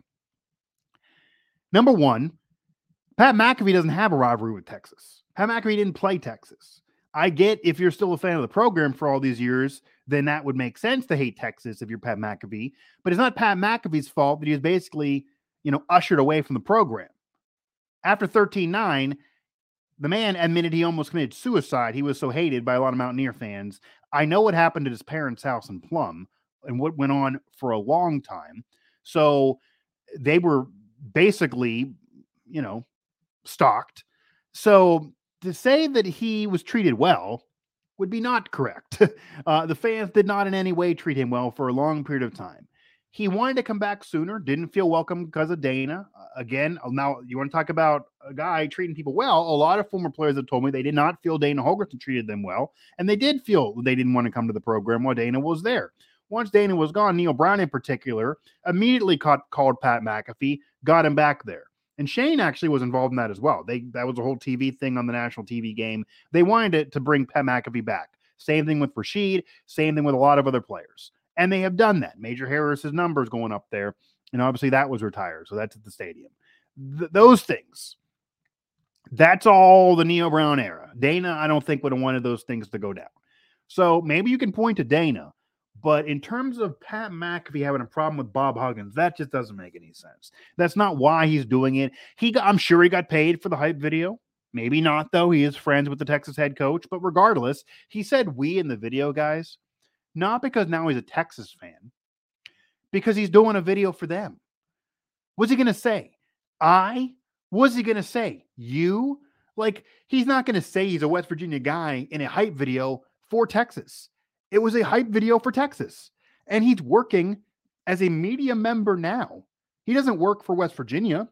Number one, Pat McAfee doesn't have a rivalry with Texas. Pat McAfee didn't play Texas. I get if you're still a fan of the program for all these years, then that would make sense to hate Texas if you're Pat McAfee. But it's not Pat McAfee's fault that he was basically, you know, ushered away from the program. After thirteen nine, the man admitted he almost committed suicide. He was so hated by a lot of Mountaineer fans. I know what happened at his parents' house in Plum and what went on for a long time. So they were basically, you know, stalked. So to say that he was treated well would be not correct. uh, the fans did not in any way treat him well for a long period of time. He wanted to come back sooner, didn't feel welcome because of Dana. Uh, again, now you want to talk about a guy treating people well. A lot of former players have told me they did not feel Dana Holgorsen treated them well, and they did feel they didn't want to come to the program while Dana was there. Once Dana was gone, Neil Brown in particular immediately caught, called Pat McAfee, got him back there. And Shane actually was involved in that as well. They That was a whole T V thing on the national T V game. They wanted it to bring Pat McAfee back. Same thing with Rashid, same thing with a lot of other players. And they have done that. Major Harris's numbers going up there. And obviously that was retired. So that's at the stadium. Th- those things. That's all the Neil Brown era. Dana, I don't think would have wanted those things to go down. So maybe you can point to Dana. But in terms of Pat McAfee having a problem with Bob Huggins, that just doesn't make any sense. That's not why he's doing it. He got, I'm sure he got paid for the hype video. Maybe not, though. He is friends with the Texas head coach. But regardless, he said we in the video, guys. Not because now he's a Texas fan. Because he's doing a video for them. What's he going to say? I? What's he going to say? You? Like, he's not going to say he's a West Virginia guy in a hype video for Texas. It was a hype video for Texas. And he's working as a media member now. He doesn't work for West Virginia.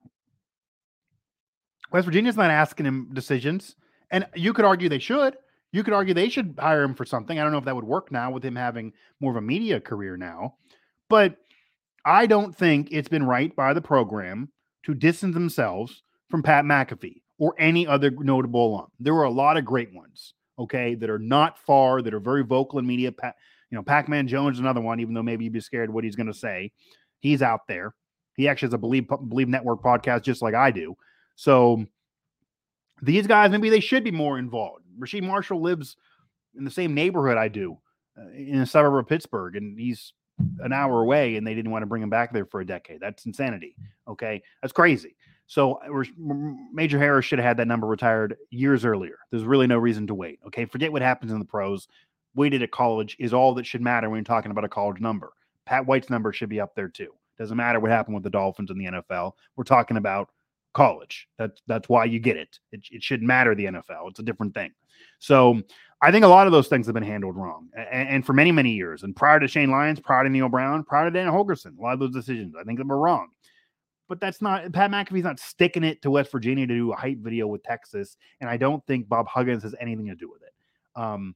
West Virginia's not asking him decisions. And you could argue they should. You could argue they should hire him for something. I don't know if that would work now with him having more of a media career now, but I don't think it's been right by the program to distance themselves from Pat McAfee or any other notable alum. There were a lot of great ones, okay, that are not far, that are very vocal in media. Pat, you know, Pac-Man Jones is another one, even though maybe you'd be scared what he's going to say. He's out there. He actually has a Believe, Believe Network podcast just like I do. So these guys, maybe they should be more involved. Rasheed Marshall lives in the same neighborhood I do, uh, in a suburb of Pittsburgh, and he's an hour away, and they didn't want to bring him back there for a decade. That's insanity. Okay. That's crazy. So Major Harris should have had that number retired years earlier. There's really no reason to wait. Okay. Forget what happens in the pros. Waited at college is all that should matter when you're talking about a college number. Pat White's number should be up there too. Doesn't matter what happened with the Dolphins in the N F L. We're talking about college. That's, that's why you get it. It, it shouldn't matter the N F L. It's a different thing. So I think a lot of those things have been handled wrong, and, and for many, many years. And prior to Shane Lyons, prior to Neil Brown, prior to Dan Holgerson, a lot of those decisions, I think they were wrong. But that's not, Pat McAfee's not sticking it to West Virginia to do a hype video with Texas, and I don't think Bob Huggins has anything to do with it. Um,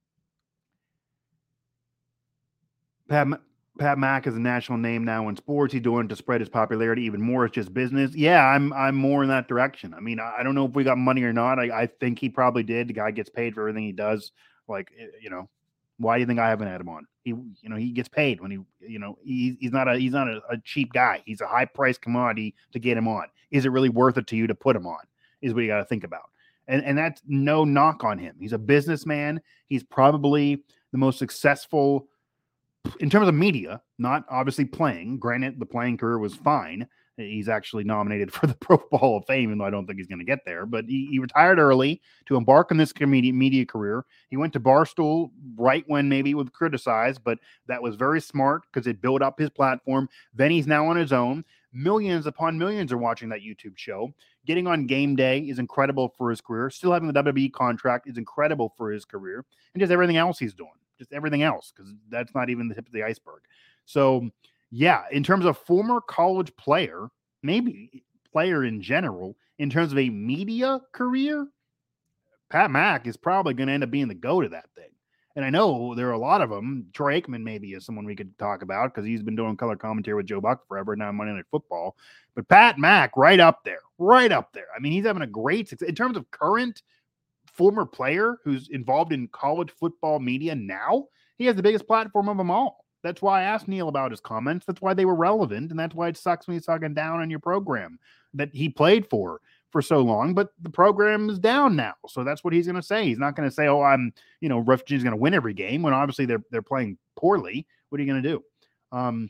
Pat, Pat Mac is a national name now in sports. He's doing to spread his popularity even more. It's just business. Yeah, I'm I'm more in that direction. I mean, I, I don't know if we got money or not. I, I think he probably did. The guy gets paid for everything he does. Like, you know, why do you think I haven't had him on? He, you know, he gets paid when he, you know, he, he's not a he's not a, a cheap guy. He's a high price commodity to get him on. Is it really worth it to you to put him on? Is what you got to think about. And and that's no knock on him. He's a businessman. He's probably the most successful in terms of media, not obviously playing. Granted, the playing career was fine. He's actually nominated for the Pro Football Hall of Fame, even though I don't think he's going to get there. But he, he retired early to embark on this media, media career. He went to Barstool right when maybe he was criticized, but that was very smart because it built up his platform. Then he's now on his own. Millions upon millions are watching that YouTube show. Getting on Game Day is incredible for his career. Still having the W W E contract is incredible for his career. And just everything else he's doing. Just everything else, because that's not even the tip of the iceberg. So, yeah, in terms of former college player, maybe player in general, in terms of a media career, Pat Mack is probably going to end up being the GOAT of that thing. And I know there are a lot of them. Troy Aikman maybe is someone we could talk about because he's been doing color commentary with Joe Buck forever, now Monday Night Football. But Pat Mack, right up there, right up there. I mean, he's having a great success. In terms of current former player who's involved in college football media now, he has the biggest platform of them all. That's why I asked Neil about his comments. That's why they were relevant, and that's why it sucks when he's talking down on your program that he played for for so long, but the program is down now. So that's what he's going to say. He's not going to say, oh, I'm, you know, West Virginia's going to win every game when obviously they're they're playing poorly. What are you going to do? Um,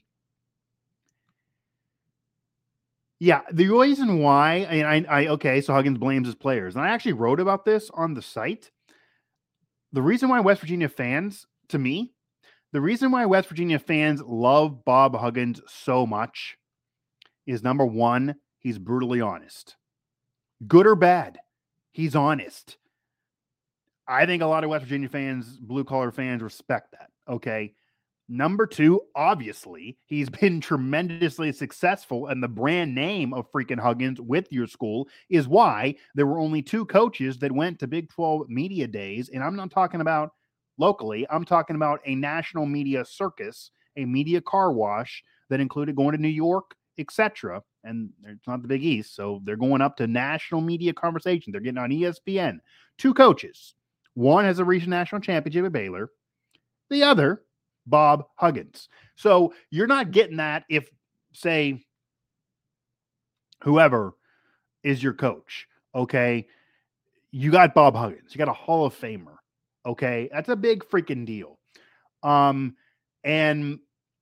Yeah, the reason why, and I, I, okay, so Huggins blames his players, and I actually wrote about this on the site. The reason why West Virginia fans, to me, the reason why West Virginia fans love Bob Huggins so much is number one, he's brutally honest. Good or bad, he's honest. I think a lot of West Virginia fans, blue collar fans, respect that. Okay. Number two, obviously, he's been tremendously successful, and the brand name of freaking Huggins with your school is why there were only two coaches that went to Big twelve media days. And I'm not talking about locally. I'm talking about a national media circus, a media car wash that included going to New York, et cetera. And it's not the Big East, so they're going up to national media conversation. They're getting on E S P N. Two coaches. One has a recent national championship at Baylor. The other, Bob Huggins. So you're not getting that if, say, whoever is your coach, okay? You got Bob Huggins. You got a Hall of Famer, okay? That's a big freaking deal. Um, and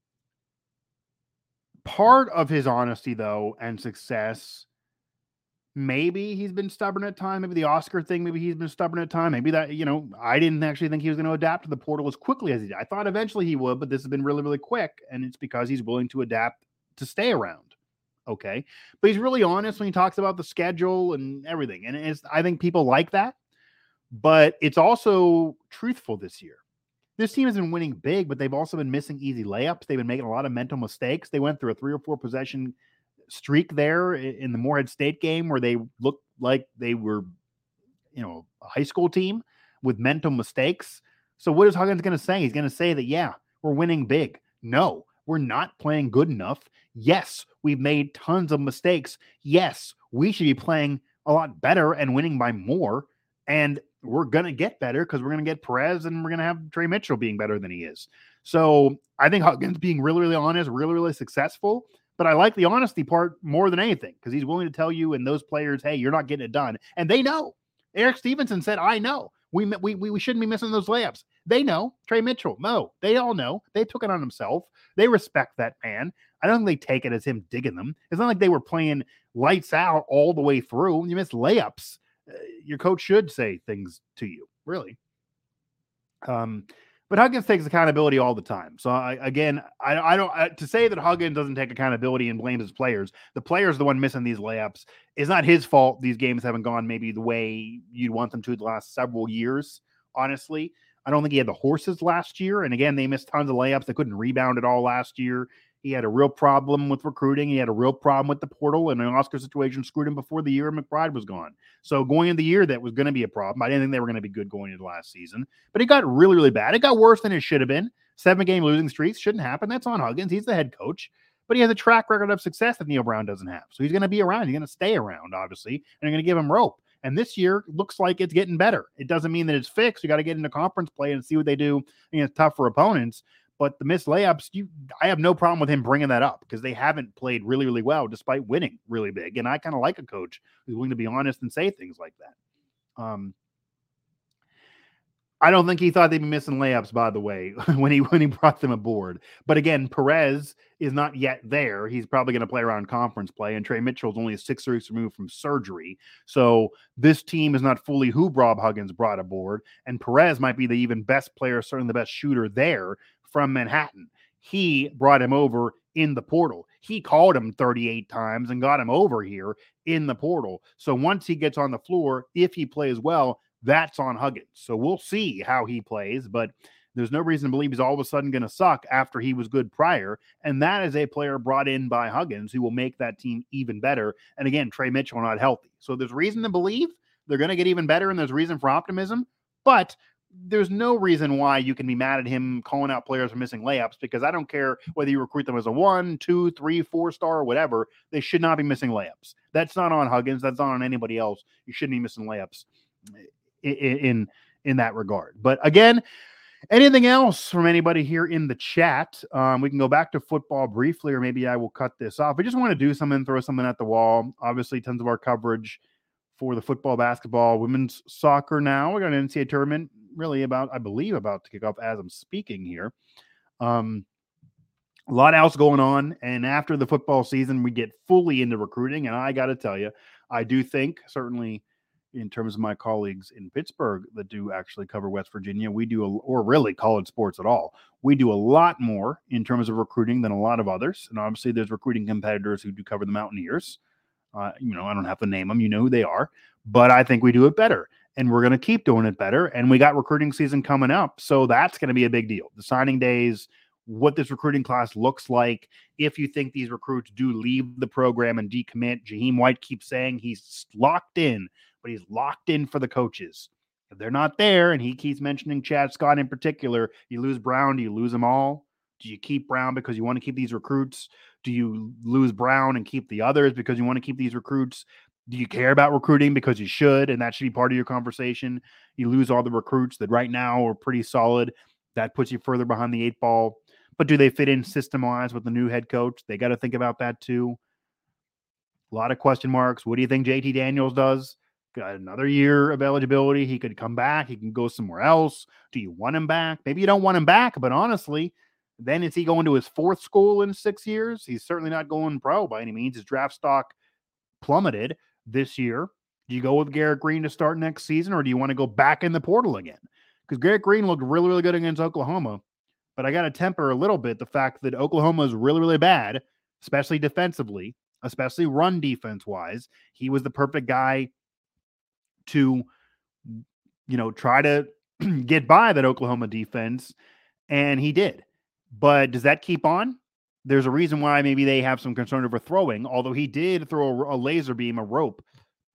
part of his honesty, though, and success, maybe he's been stubborn at time. Maybe the Oscar thing, maybe he's been stubborn at time. Maybe that, you know, I didn't actually think he was going to adapt to the portal as quickly as he did. I thought eventually he would, but this has been really, really quick. And it's because he's willing to adapt to stay around. Okay. But he's really honest when he talks about the schedule and everything. And it's, I think people like that, but it's also truthful this year. This team has been winning big, but they've also been missing easy layups. They've been making a lot of mental mistakes. They went through a three or four possession streak there in the Morehead State game where they looked like they were, you know, a high school team with mental mistakes. So what is Huggins going to say? He's going to say that, yeah, we're winning big. No, we're not playing good enough. Yes, we've made tons of mistakes. Yes, we should be playing a lot better and winning by more. And we're going to get better because we're going to get Perez and we're going to have Trey Mitchell being better than he is. So I think Huggins being really, really honest, really, really successful. But I like the honesty part more than anything because he's willing to tell you and those players, hey, you're not getting it done. And they know. Eric Stevenson said, I know. We, we, we shouldn't be missing those layups. They know. Trey Mitchell, no. They all know. They took it on themselves. They respect that man. I don't think they take it as him digging them. It's not like they were playing lights out all the way through. You miss layups. Uh, your coach should say things to you, really. Um, but Huggins takes accountability all the time. So I, again, I, I don't I, to say that Huggins doesn't take accountability and blames his players. The player's the one missing these layups. It's not his fault. These games haven't gone maybe the way you'd want them to the last several years. Honestly, I don't think he had the horses last year. And again, they missed tons of layups. They couldn't rebound at all last year. He had a real problem with recruiting. He had a real problem with the portal, and an Oscar situation screwed him before the year McBride was gone. So going into the year, that was going to be a problem. I didn't think they were going to be good going into last season, but it got really, really bad. It got worse than it should have been. Seven game losing streaks shouldn't happen. That's on Huggins. He's the head coach, but he has a track record of success that Neil Brown doesn't have. So he's going to be around. He's going to stay around, obviously, and they're going to give him rope. And this year looks like it's getting better. It doesn't mean that it's fixed. You got to get into conference play and see what they do against tougher opponents. But the missed layups, you, I have no problem with him bringing that up because they haven't played really, really well despite winning really big. And I kind of like a coach who's willing to be honest and say things like that. Um, I don't think he thought they'd be missing layups, by the way, when he when he brought them aboard. But again, Perez is not yet there. He's probably going to play around conference play, and Trey Mitchell's only six weeks removed from surgery. So this team is not fully who Rob Huggins brought aboard, and Perez might be the even best player, certainly the best shooter there from Manhattan. He brought him over in the portal. He called him thirty-eight times and got him over here in the portal. So once he gets on the floor, if he plays well, that's on Huggins. So we'll see how he plays, but there's no reason to believe he's all of a sudden going to suck after he was good prior. And that is a player brought in by Huggins who will make that team even better. And again, Trey Mitchell not healthy. So there's reason to believe they're going to get even better, and there's reason for optimism, but there's no reason why you can be mad at him calling out players for missing layups, because I don't care whether you recruit them as a one, two, three, four star or whatever. They should not be missing layups. That's not on Huggins. That's not on anybody else. You shouldn't be missing layups in, in, in that regard. But again, anything else from anybody here in the chat? Um, we can go back to football briefly, or maybe I will cut this off. I just want to do something, throw something at the wall. Obviously, tons of our coverage for the football, basketball, women's soccer now. We got an N C A A tournament really about, I believe, about to kick off as I'm speaking here. Um, a lot else going on. And after the football season, we get fully into recruiting. And I got to tell you, I do think, certainly in terms of my colleagues in Pittsburgh that do actually cover West Virginia, we do, a, or really college sports at all, we do a lot more in terms of recruiting than a lot of others. And obviously there's recruiting competitors who do cover the Mountaineers. Uh, you know, I don't have to name them. You know who they are. But I think we do it better. And we're going to keep doing it better. And we got recruiting season coming up. So that's going to be a big deal. The signing days, what this recruiting class looks like. If you think these recruits do leave the program and decommit, Jaheim White keeps saying he's locked in, but he's locked in for the coaches. If they're not there, and he keeps mentioning Chad Scott in particular, you lose Brown, do you lose them all? Do you keep Brown because you want to keep these recruits? Do you lose Brown and keep the others because you want to keep these recruits? Do you care about recruiting because you should, and that should be part of your conversation? You lose all the recruits that right now are pretty solid. That puts you further behind the eight ball. But do they fit in system-wise with the new head coach? They got to think about that too. A lot of question marks. What do you think J T Daniels does? Got another year of eligibility. He could come back. He can go somewhere else. Do you want him back? Maybe you don't want him back, but honestly, then is he going to his fourth school in six years? He's certainly not going pro by any means. His draft stock plummeted this year. Do you go with Garrett Green to start next season, or do you want to go back in the portal again? Because Garrett Green looked really, really good against Oklahoma, but I got to temper a little bit the fact that Oklahoma is really, really bad, especially defensively, especially run defense-wise. He was the perfect guy to, you know, try to get by that Oklahoma defense, and he did. But does that keep on? There's a reason why maybe they have some concern over throwing, although he did throw a, a laser beam, a rope,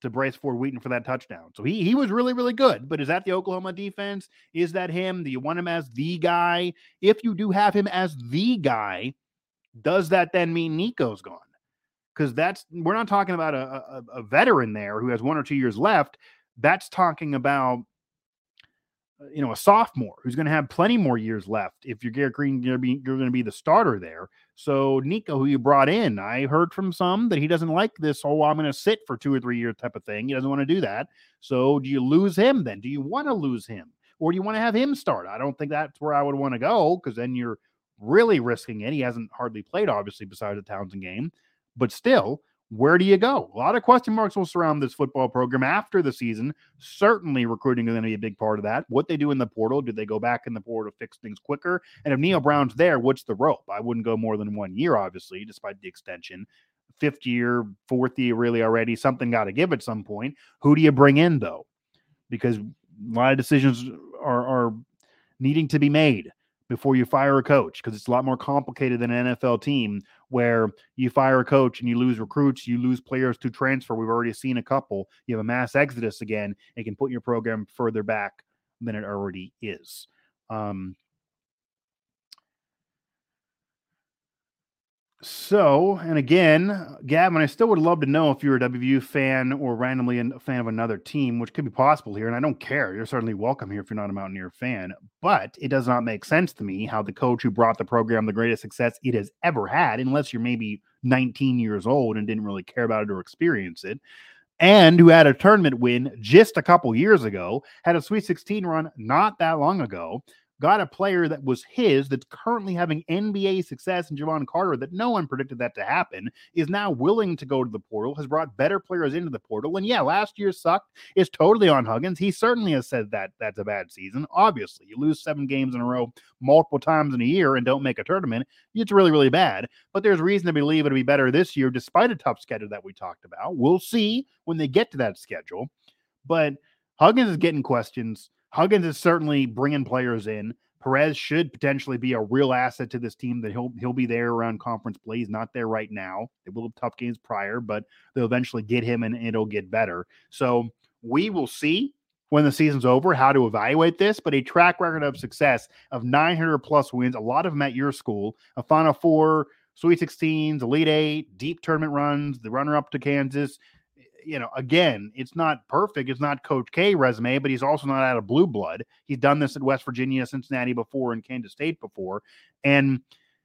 to brace Ford Wheaton for that touchdown. So he he was really, really good. But is that the Oklahoma defense? Is that him? Do you want him as the guy? If you do have him as the guy, does that then mean Nico's gone? Because that's we're not talking about a, a, a veteran there who has one or two years left. That's talking about you know a sophomore who's going to have plenty more years left. If you're Garrett Green, you're going to be the starter there. So Nico, who you brought in, I heard from some that he doesn't like this whole I'm going to sit for two or three years type of thing. He doesn't want to do that. So do you lose him then? Do you want to lose him? Or do you want to have him start? I don't think that's where I would want to go because then you're really risking it. He hasn't hardly played, obviously, besides the Townsend game. But still, where do you go? A lot of question marks will surround this football program after the season. Certainly recruiting is going to be a big part of that. What they do in the portal, do they go back in the portal to fix things quicker? And if Neil Brown's there, what's the rope? I wouldn't go more than one year, obviously, despite the extension. Fifth year, fourth year, really already. Something got to give at some point. Who do you bring in, though? Because a lot of decisions are, are needing to be made before you fire a coach, because it's a lot more complicated than an N F L team where you fire a coach and you lose recruits, you lose players to transfer. We've already seen a couple. You have a mass exodus again. It can put your program further back than it already is. Um, So, and again, Gavin, I still would love to know if you're a W V U fan or randomly a fan of another team, which could be possible here. And I don't care. You're certainly welcome here if you're not a Mountaineer fan. But it does not make sense to me how the coach who brought the program the greatest success it has ever had, unless you're maybe nineteen years old and didn't really care about it or experience it, and who had a tournament win just a couple years ago, had a Sweet sixteen run not that long ago, got a player that was his that's currently having N B A success in Javon Carter that no one predicted that to happen, is now willing to go to the portal, has brought better players into the portal. And yeah, last year sucked. It's totally on Huggins. He certainly has said that that's a bad season. Obviously, you lose seven games in a row multiple times in a year and don't make a tournament. It's really, really bad. But there's reason to believe it'll be better this year, despite a tough schedule that we talked about. We'll see when they get to that schedule. But Huggins is getting questions. Huggins is certainly bringing players in. Perez should potentially be a real asset to this team, that he'll he'll be there around conference play. He's not there right now. They will have tough games prior, but they'll eventually get him and it'll get better. So we will see when the season's over how to evaluate this, but a track record of success of nine hundred plus wins, a lot of them at your school, a Final Four, Sweet sixteens, Elite Eight, deep tournament runs, the runner-up to Kansas. You know, again, it's not perfect. It's not Coach K resume, but he's also not out of blue blood. He's done this at West Virginia, Cincinnati before, and Kansas State before. And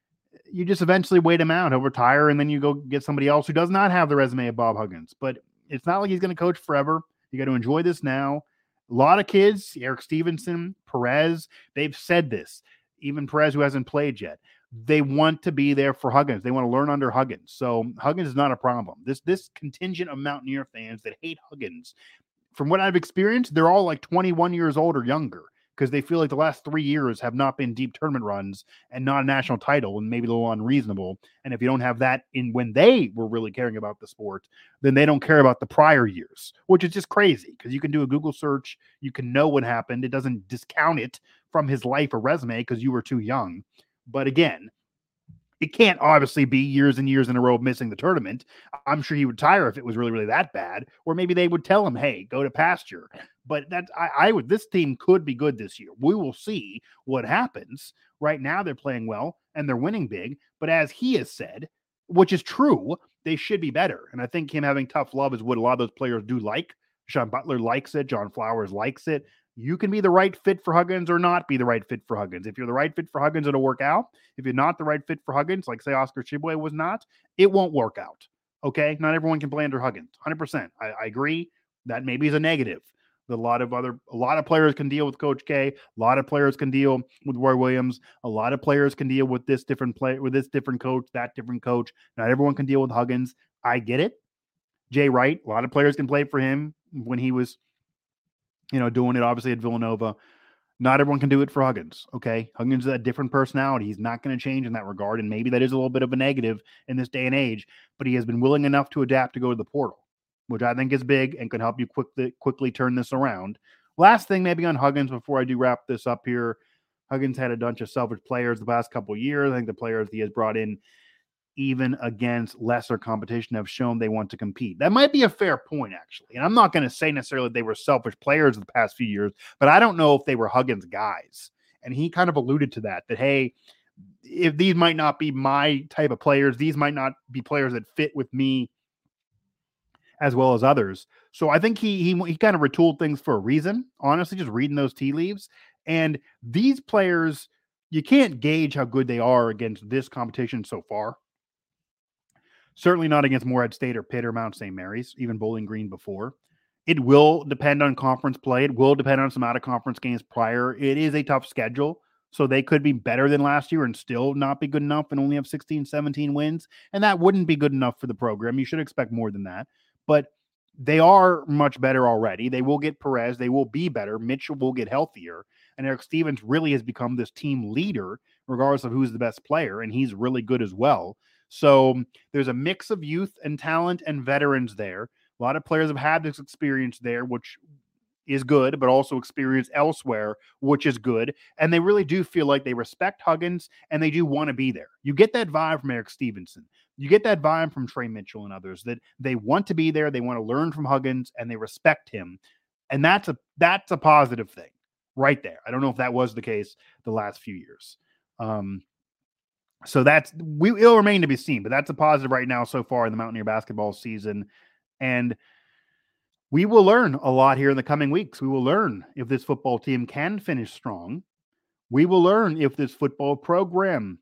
you just eventually wait him out. He'll retire, and then you go get somebody else who does not have the resume of Bob Huggins. But it's not like he's going to coach forever. You got to enjoy this now. A lot of kids, Eric Stevenson, Perez, they've said this. Even Perez, who hasn't played yet. They want to be there for Huggins. They want to learn under Huggins. So Huggins is not a problem. This this contingent of Mountaineer fans that hate Huggins, from what I've experienced, they're all like twenty-one years old or younger because they feel like the last three years have not been deep tournament runs and not a national title, and maybe a little unreasonable. And if you don't have that in when they were really caring about the sport, then they don't care about the prior years, which is just crazy because you can do a Google search. You can know what happened. It doesn't discount it from his life or resume because you were too young. But again, it can't obviously be years and years in a row of missing the tournament. I'm sure he would tire if it was really, really that bad. Or maybe they would tell him, hey, go to pasture. But that I, I would this team could be good this year. We will see what happens. Right now they're playing well and they're winning big. But as he has said, which is true, they should be better. And I think him having tough love is what a lot of those players do like. Sean Butler likes it. John Flowers likes it. You can be the right fit for Huggins or not be the right fit for Huggins. If you're the right fit for Huggins, it'll work out. If you're not the right fit for Huggins, like say Oscar Tshiebwe was not, it won't work out. Okay? Not everyone can play under Huggins. one hundred percent. I, I agree. That maybe is a negative. A lot of other, a lot of players can deal with Coach K. A lot of players can deal with Roy Williams. A lot of players can deal with this different play, with this different coach, that different coach. Not everyone can deal with Huggins. I get it. Jay Wright, a lot of players can play for him when he was, you know, doing it obviously at Villanova. Not everyone can do it for Huggins, okay? Huggins is a different personality. He's not going to change in that regard, and maybe that is a little bit of a negative in this day and age, but he has been willing enough to adapt to go to the portal, which I think is big and can help you quickly quickly turn this around. Last thing maybe on Huggins before I do wrap this up here. Huggins had a bunch of selfish players the past couple of years. I think the players he has brought in even against lesser competition, have shown they want to compete. That might be a fair point, actually. And I'm not going to say necessarily they were selfish players the past few years, but I don't know if they were Huggins guys. And he kind of alluded to that, that, hey, if these might not be my type of players, these might not be players that fit with me as well as others. So I think he he he kind of retooled things for a reason, honestly, just reading those tea leaves. And these players, you can't gauge how good they are against this competition so far. Certainly not against Morehead State or Pitt or Mount Saint Mary's, even Bowling Green before. It will depend on conference play. It will depend on some out-of-conference games prior. It is a tough schedule, so they could be better than last year and still not be good enough and only have sixteen, seventeen wins, and that wouldn't be good enough for the program. You should expect more than that, but they are much better already. They will get Perez. They will be better. Mitchell will get healthier, and Eric Stevens really has become this team leader regardless of who's the best player, and he's really good as well. So there's a mix of youth and talent and veterans there. A lot of players have had this experience there, which is good, but also experience elsewhere, which is good. And they really do feel like they respect Huggins and they do want to be there. You get that vibe from Eric Stevenson. You get that vibe from Trey Mitchell and others that they want to be there. They want to learn from Huggins and they respect him. And that's a, that's a positive thing right there. I don't know if that was the case the last few years. Um, so that's, we, it'll remain to be seen, but that's a positive right now so far in the Mountaineer basketball season. And we will learn a lot here in the coming weeks. We will learn if this football team can finish strong. We will learn if this football program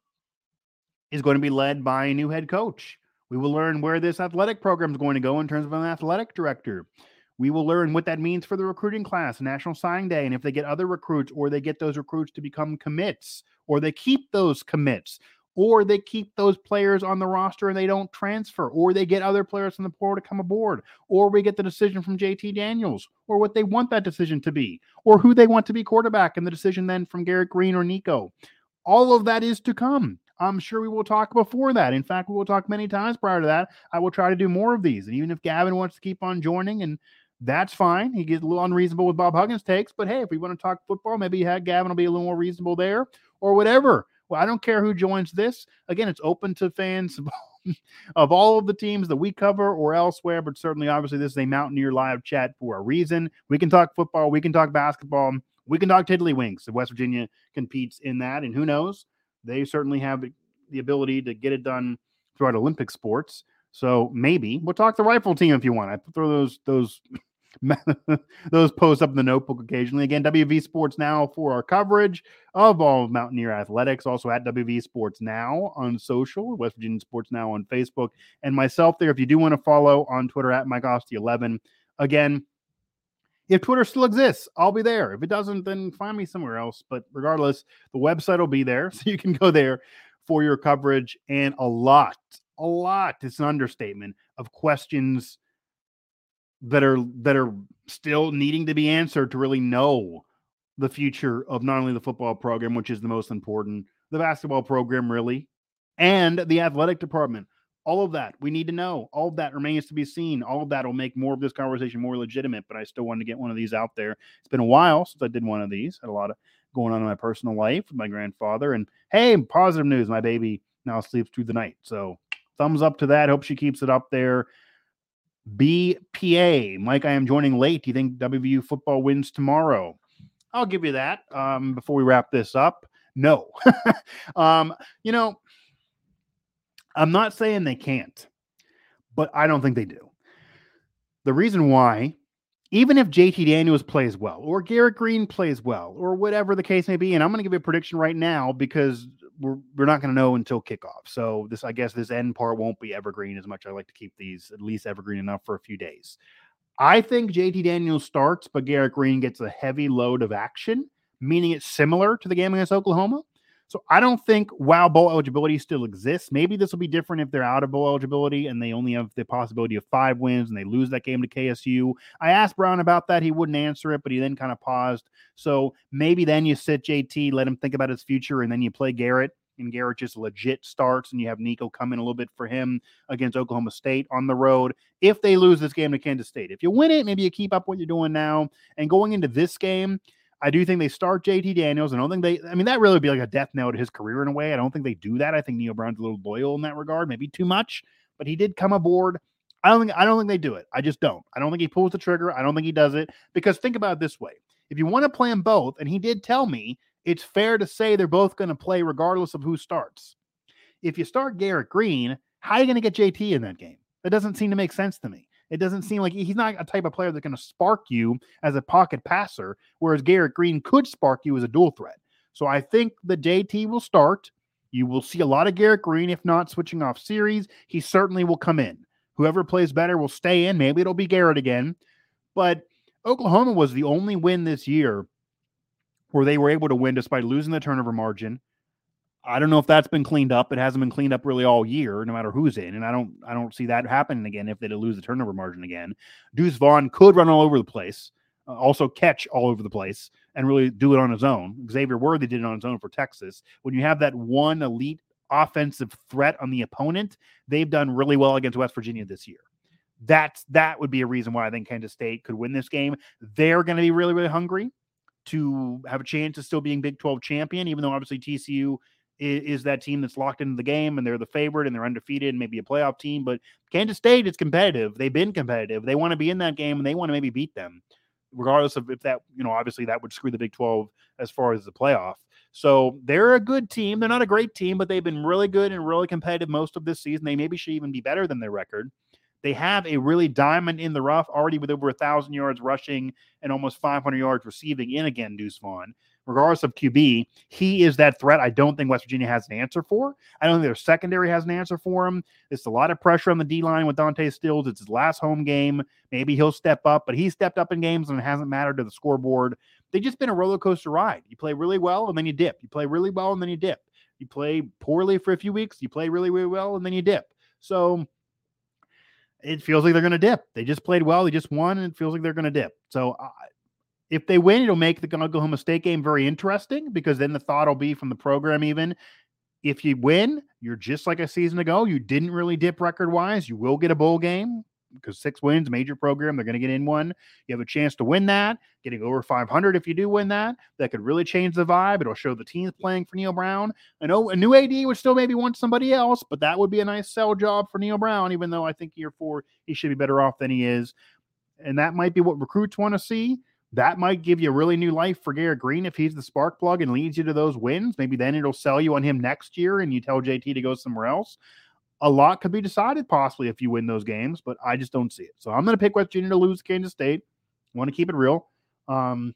is going to be led by a new head coach. We will learn where this athletic program is going to go in terms of an athletic director. We will learn what that means for the recruiting class, National Signing Day, and if they get other recruits or they get those recruits to become commits or they keep those commits. Or they keep those players on the roster and they don't transfer, or they get other players from the portal to come aboard, or we get the decision from J T Daniels, or what they want that decision to be, or who they want to be quarterback, and the decision then from Garrett Green or Nico. All of that is to come. I'm sure we will talk before that. In fact, we will talk many times prior to that. I will try to do more of these. And even if Gavin wants to keep on joining, and that's fine. He gets a little unreasonable with Bob Huggins takes, but hey, if we want to talk football, maybe Gavin will be a little more reasonable there, or whatever. Well, I don't care who joins this. Again, it's open to fans of all of the teams that we cover or elsewhere, but certainly, obviously, this is a Mountaineer live chat for a reason. We can talk football. We can talk basketball. We can talk tiddlywinks if West Virginia competes in that, and who knows? They certainly have the ability to get it done throughout Olympic sports. So maybe we'll talk the rifle team if you want. I throw those those those posts up in the notebook occasionally. Again, W V Sports Now for our coverage of all Mountaineer athletics. Also at W V Sports Now on social, West Virginia Sports Now on Facebook, and myself there. If you do want to follow on Twitter at Mike Osti eleven. Again, if Twitter still exists, I'll be there. If it doesn't, then find me somewhere else. But regardless, the website will be there, so you can go there for your coverage and a lot, a lot. It's an understatement of questions that are that are still needing to be answered to really know the future of not only the football program, which is the most important, the basketball program really, and the athletic department. All of that we need to know. All of that remains to be seen. All of that will make more of this conversation more legitimate, but I still wanted to get one of these out there. It's been a while since I did one of these. Had a lot of going on in my personal life with my grandfather. And hey, positive news, my baby now sleeps through the night. So thumbs up to that. Hope she keeps it up there. B P A, Mike, I am joining late. Do you think W V U football wins tomorrow? I'll give you that. Um, before we wrap this up, no. um, you know, I'm not saying they can't, but I don't think they do. The reason why, even if J T Daniels plays well, or Garrett Green plays well, or whatever the case may be, and I'm going to give you a prediction right now because we're we're not going to know until kickoff. So this, I guess, this end part won't be evergreen as much. I like to keep these at least evergreen enough for a few days. I think J T Daniels starts, but Garrett Green gets a heavy load of action, meaning it's similar to the game against Oklahoma. So I don't think WOW bowl eligibility still exists. Maybe this will be different if they're out of bowl eligibility and they only have the possibility of five wins and they lose that game to K S U. I asked Brown about that. He wouldn't answer it, but he then kind of paused. So maybe then you sit J T, let him think about his future, and then you play Garrett, and Garrett just legit starts, and you have Nico come in a little bit for him against Oklahoma State on the road if they lose this game to Kansas State. If you win it, maybe you keep up what you're doing now. And going into this game, I do think they start J T Daniels. I don't think they, I mean, that really would be like a death knell to his career in a way. I don't think they do that. I think Neil Brown's a little loyal in that regard, maybe too much, but he did come aboard. I don't think, I don't think they do it. I just don't. I don't think he pulls the trigger. I don't think he does it, because think about it this way. If you want to play them both, and he did tell me, it's fair to say they're both going to play regardless of who starts. If you start Garrett Green, how are you going to get J T in that game? That doesn't seem to make sense to me. It doesn't seem like he's not a type of player that's going to spark you as a pocket passer, whereas Garrett Green could spark you as a dual threat. So I think the J T will start. You will see a lot of Garrett Green, if not switching off series. He certainly will come in. Whoever plays better will stay in. Maybe it'll be Garrett again. But Oklahoma was the only win this year where they were able to win despite losing the turnover margin. I don't know if that's been cleaned up. It hasn't been cleaned up really all year, no matter who's in. And I don't I don't see that happening again if they lose the turnover margin again. Deuce Vaughn could run all over the place, uh, also catch all over the place, and really do it on his own. Xavier Worthy did it on his own for Texas. When you have that one elite offensive threat on the opponent, they've done really well against West Virginia this year. That's, that would be a reason why I think Kansas State could win this game. They're going to be really, really hungry to have a chance of still being Big twelve champion, even though obviously T C U is that team that's locked into the game and they're the favorite and they're undefeated and maybe a playoff team. But Kansas State is competitive. They've been competitive. They want to be in that game and they want to maybe beat them, regardless of if that, you know, obviously that would screw the Big twelve as far as the playoff. So they're a good team. They're not a great team, but they've been really good and really competitive most of this season. They maybe should even be better than their record. They have a really diamond in the rough already with over a thousand yards rushing and almost five hundred yards receiving in again, Deuce Vaughn. Regardless of Q B, he is that threat I don't think West Virginia has an answer for. I don't think their secondary has an answer for him. It's a lot of pressure on the D-line with Dante Stills. It's his last home game. Maybe he'll step up, but he stepped up in games and it hasn't mattered to the scoreboard. They've just been a roller coaster ride. You play really well and then you dip. You play really well and then you dip. You play poorly for a few weeks. You play really, really well and then you dip. So it feels like they're going to dip. They just played well. They just won, and it feels like they're going to dip. So uh, if they win, it'll make the Oklahoma State game very interesting, because then the thought will be from the program even, if you win, you're just like a season ago. You didn't really dip record-wise. You will get a bowl game because six wins, major program, they're going to get in one. You have a chance to win that, getting over five hundred if you do win that. That could really change the vibe. It'll show the teams playing for Neil Brown. I know a new A D would still maybe want somebody else, but that would be a nice sell job for Neil Brown, even though I think year four, he should be better off than he is. And that might be what recruits want to see. That might give you a really new life for Garrett Green if he's the spark plug and leads you to those wins. Maybe then it'll sell you on him next year and you tell J T to go somewhere else. A lot could be decided possibly if you win those games, but I just don't see it. So I'm going to pick West Virginia to lose Kansas State. I want to keep it real. Um,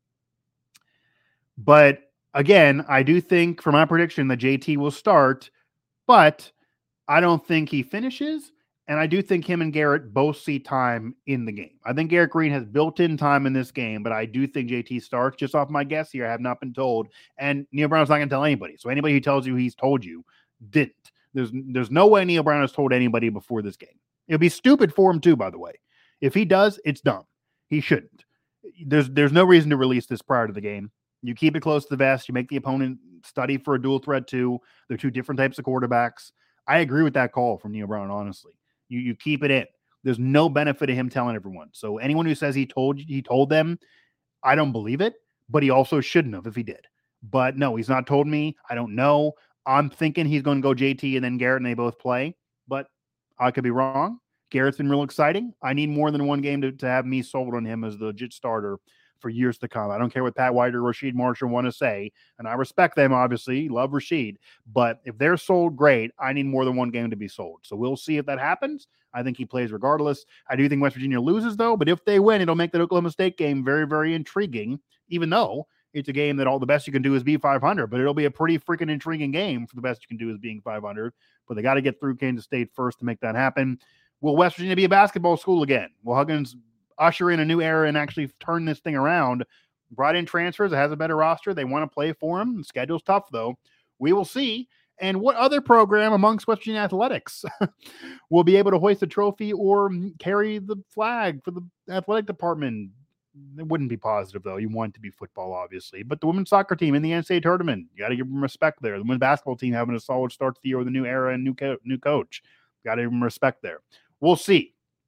but again, I do think for my prediction that J T will start, but I don't think he finishes. And I do think him and Garrett both see time in the game. I think Garrett Green has built-in time in this game, but I do think J T starts. Just off my guess here, I have not been told. And Neil Brown's not going to tell anybody. So anybody who tells you he's told you didn't. There's there's no way Neil Brown has told anybody before this game. It would be stupid for him too, by the way. If he does, it's dumb. He shouldn't. There's there's no reason to release this prior to the game. You keep it close to the vest. You make the opponent study for a dual threat too. They're two different types of quarterbacks. I agree with that call from Neil Brown, honestly. You you keep it in. There's no benefit to him telling everyone. So anyone who says he told he told them, I don't believe it, but he also shouldn't have if he did. But no, he's not told me. I don't know. I'm thinking he's going to go J T and then Garrett and they both play, but I could be wrong. Garrett's been real exciting. I need more than one game to, to have me sold on him as the legit starter for years to come. I don't care what Pat White or Rasheed Marshall want to say, and I respect them, obviously. Love Rasheed. But if they're sold, great. I need more than one game to be sold. So we'll see if that happens. I think he plays regardless. I do think West Virginia loses, though, but if they win, it'll make that Oklahoma State game very, very intriguing, even though it's a game that all the best you can do is be five hundred, but it'll be a pretty freaking intriguing game for the best you can do is being five hundred. But they got to get through Kansas State first to make that happen. Will West Virginia be a basketball school again? Will Huggins usher in a new era and actually turn this thing around? Brought in transfers. It has a better roster. They want to play for him. The schedule's tough, though. We will see. And what other program amongst West Virginia athletics will be able to hoist a trophy or carry the flag for the athletic department? It wouldn't be positive, though. You want it to be football, obviously. But the women's soccer team in the N C double A tournament, you got to give them respect there. The women's basketball team having a solid start to the year with a new era and new co- new coach. Got to give them respect there. We'll see.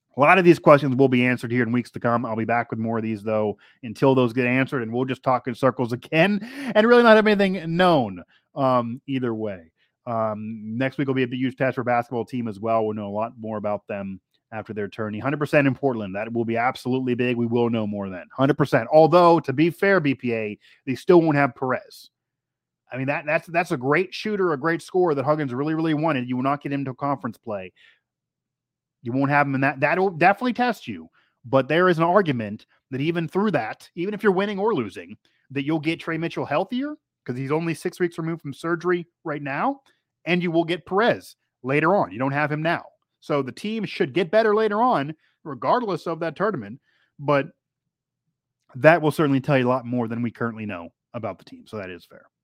A lot of these questions will be answered here in weeks to come. I'll be back with more of these, though, until those get answered, and we'll just talk in circles again and really not have anything known um, either way. Um, next week will be a huge test for basketball team as well. We'll know a lot more about them after their tourney. one hundred percent in Portland. That will be absolutely big. We will know more then. one hundred percent. Although, to be fair, B P A, they still won't have Perez. I mean, that that's that's a great shooter, a great scorer that Huggins really, really wanted. You will not get him to conference play. You won't have him in that. That will definitely test you. But there is an argument that even through that, even if you're winning or losing, that you'll get Trey Mitchell healthier because he's only six weeks removed from surgery right now, and you will get Perez later on. You don't have him now. So the team should get better later on, regardless of that tournament. But that will certainly tell you a lot more than we currently know about the team. So that is fair.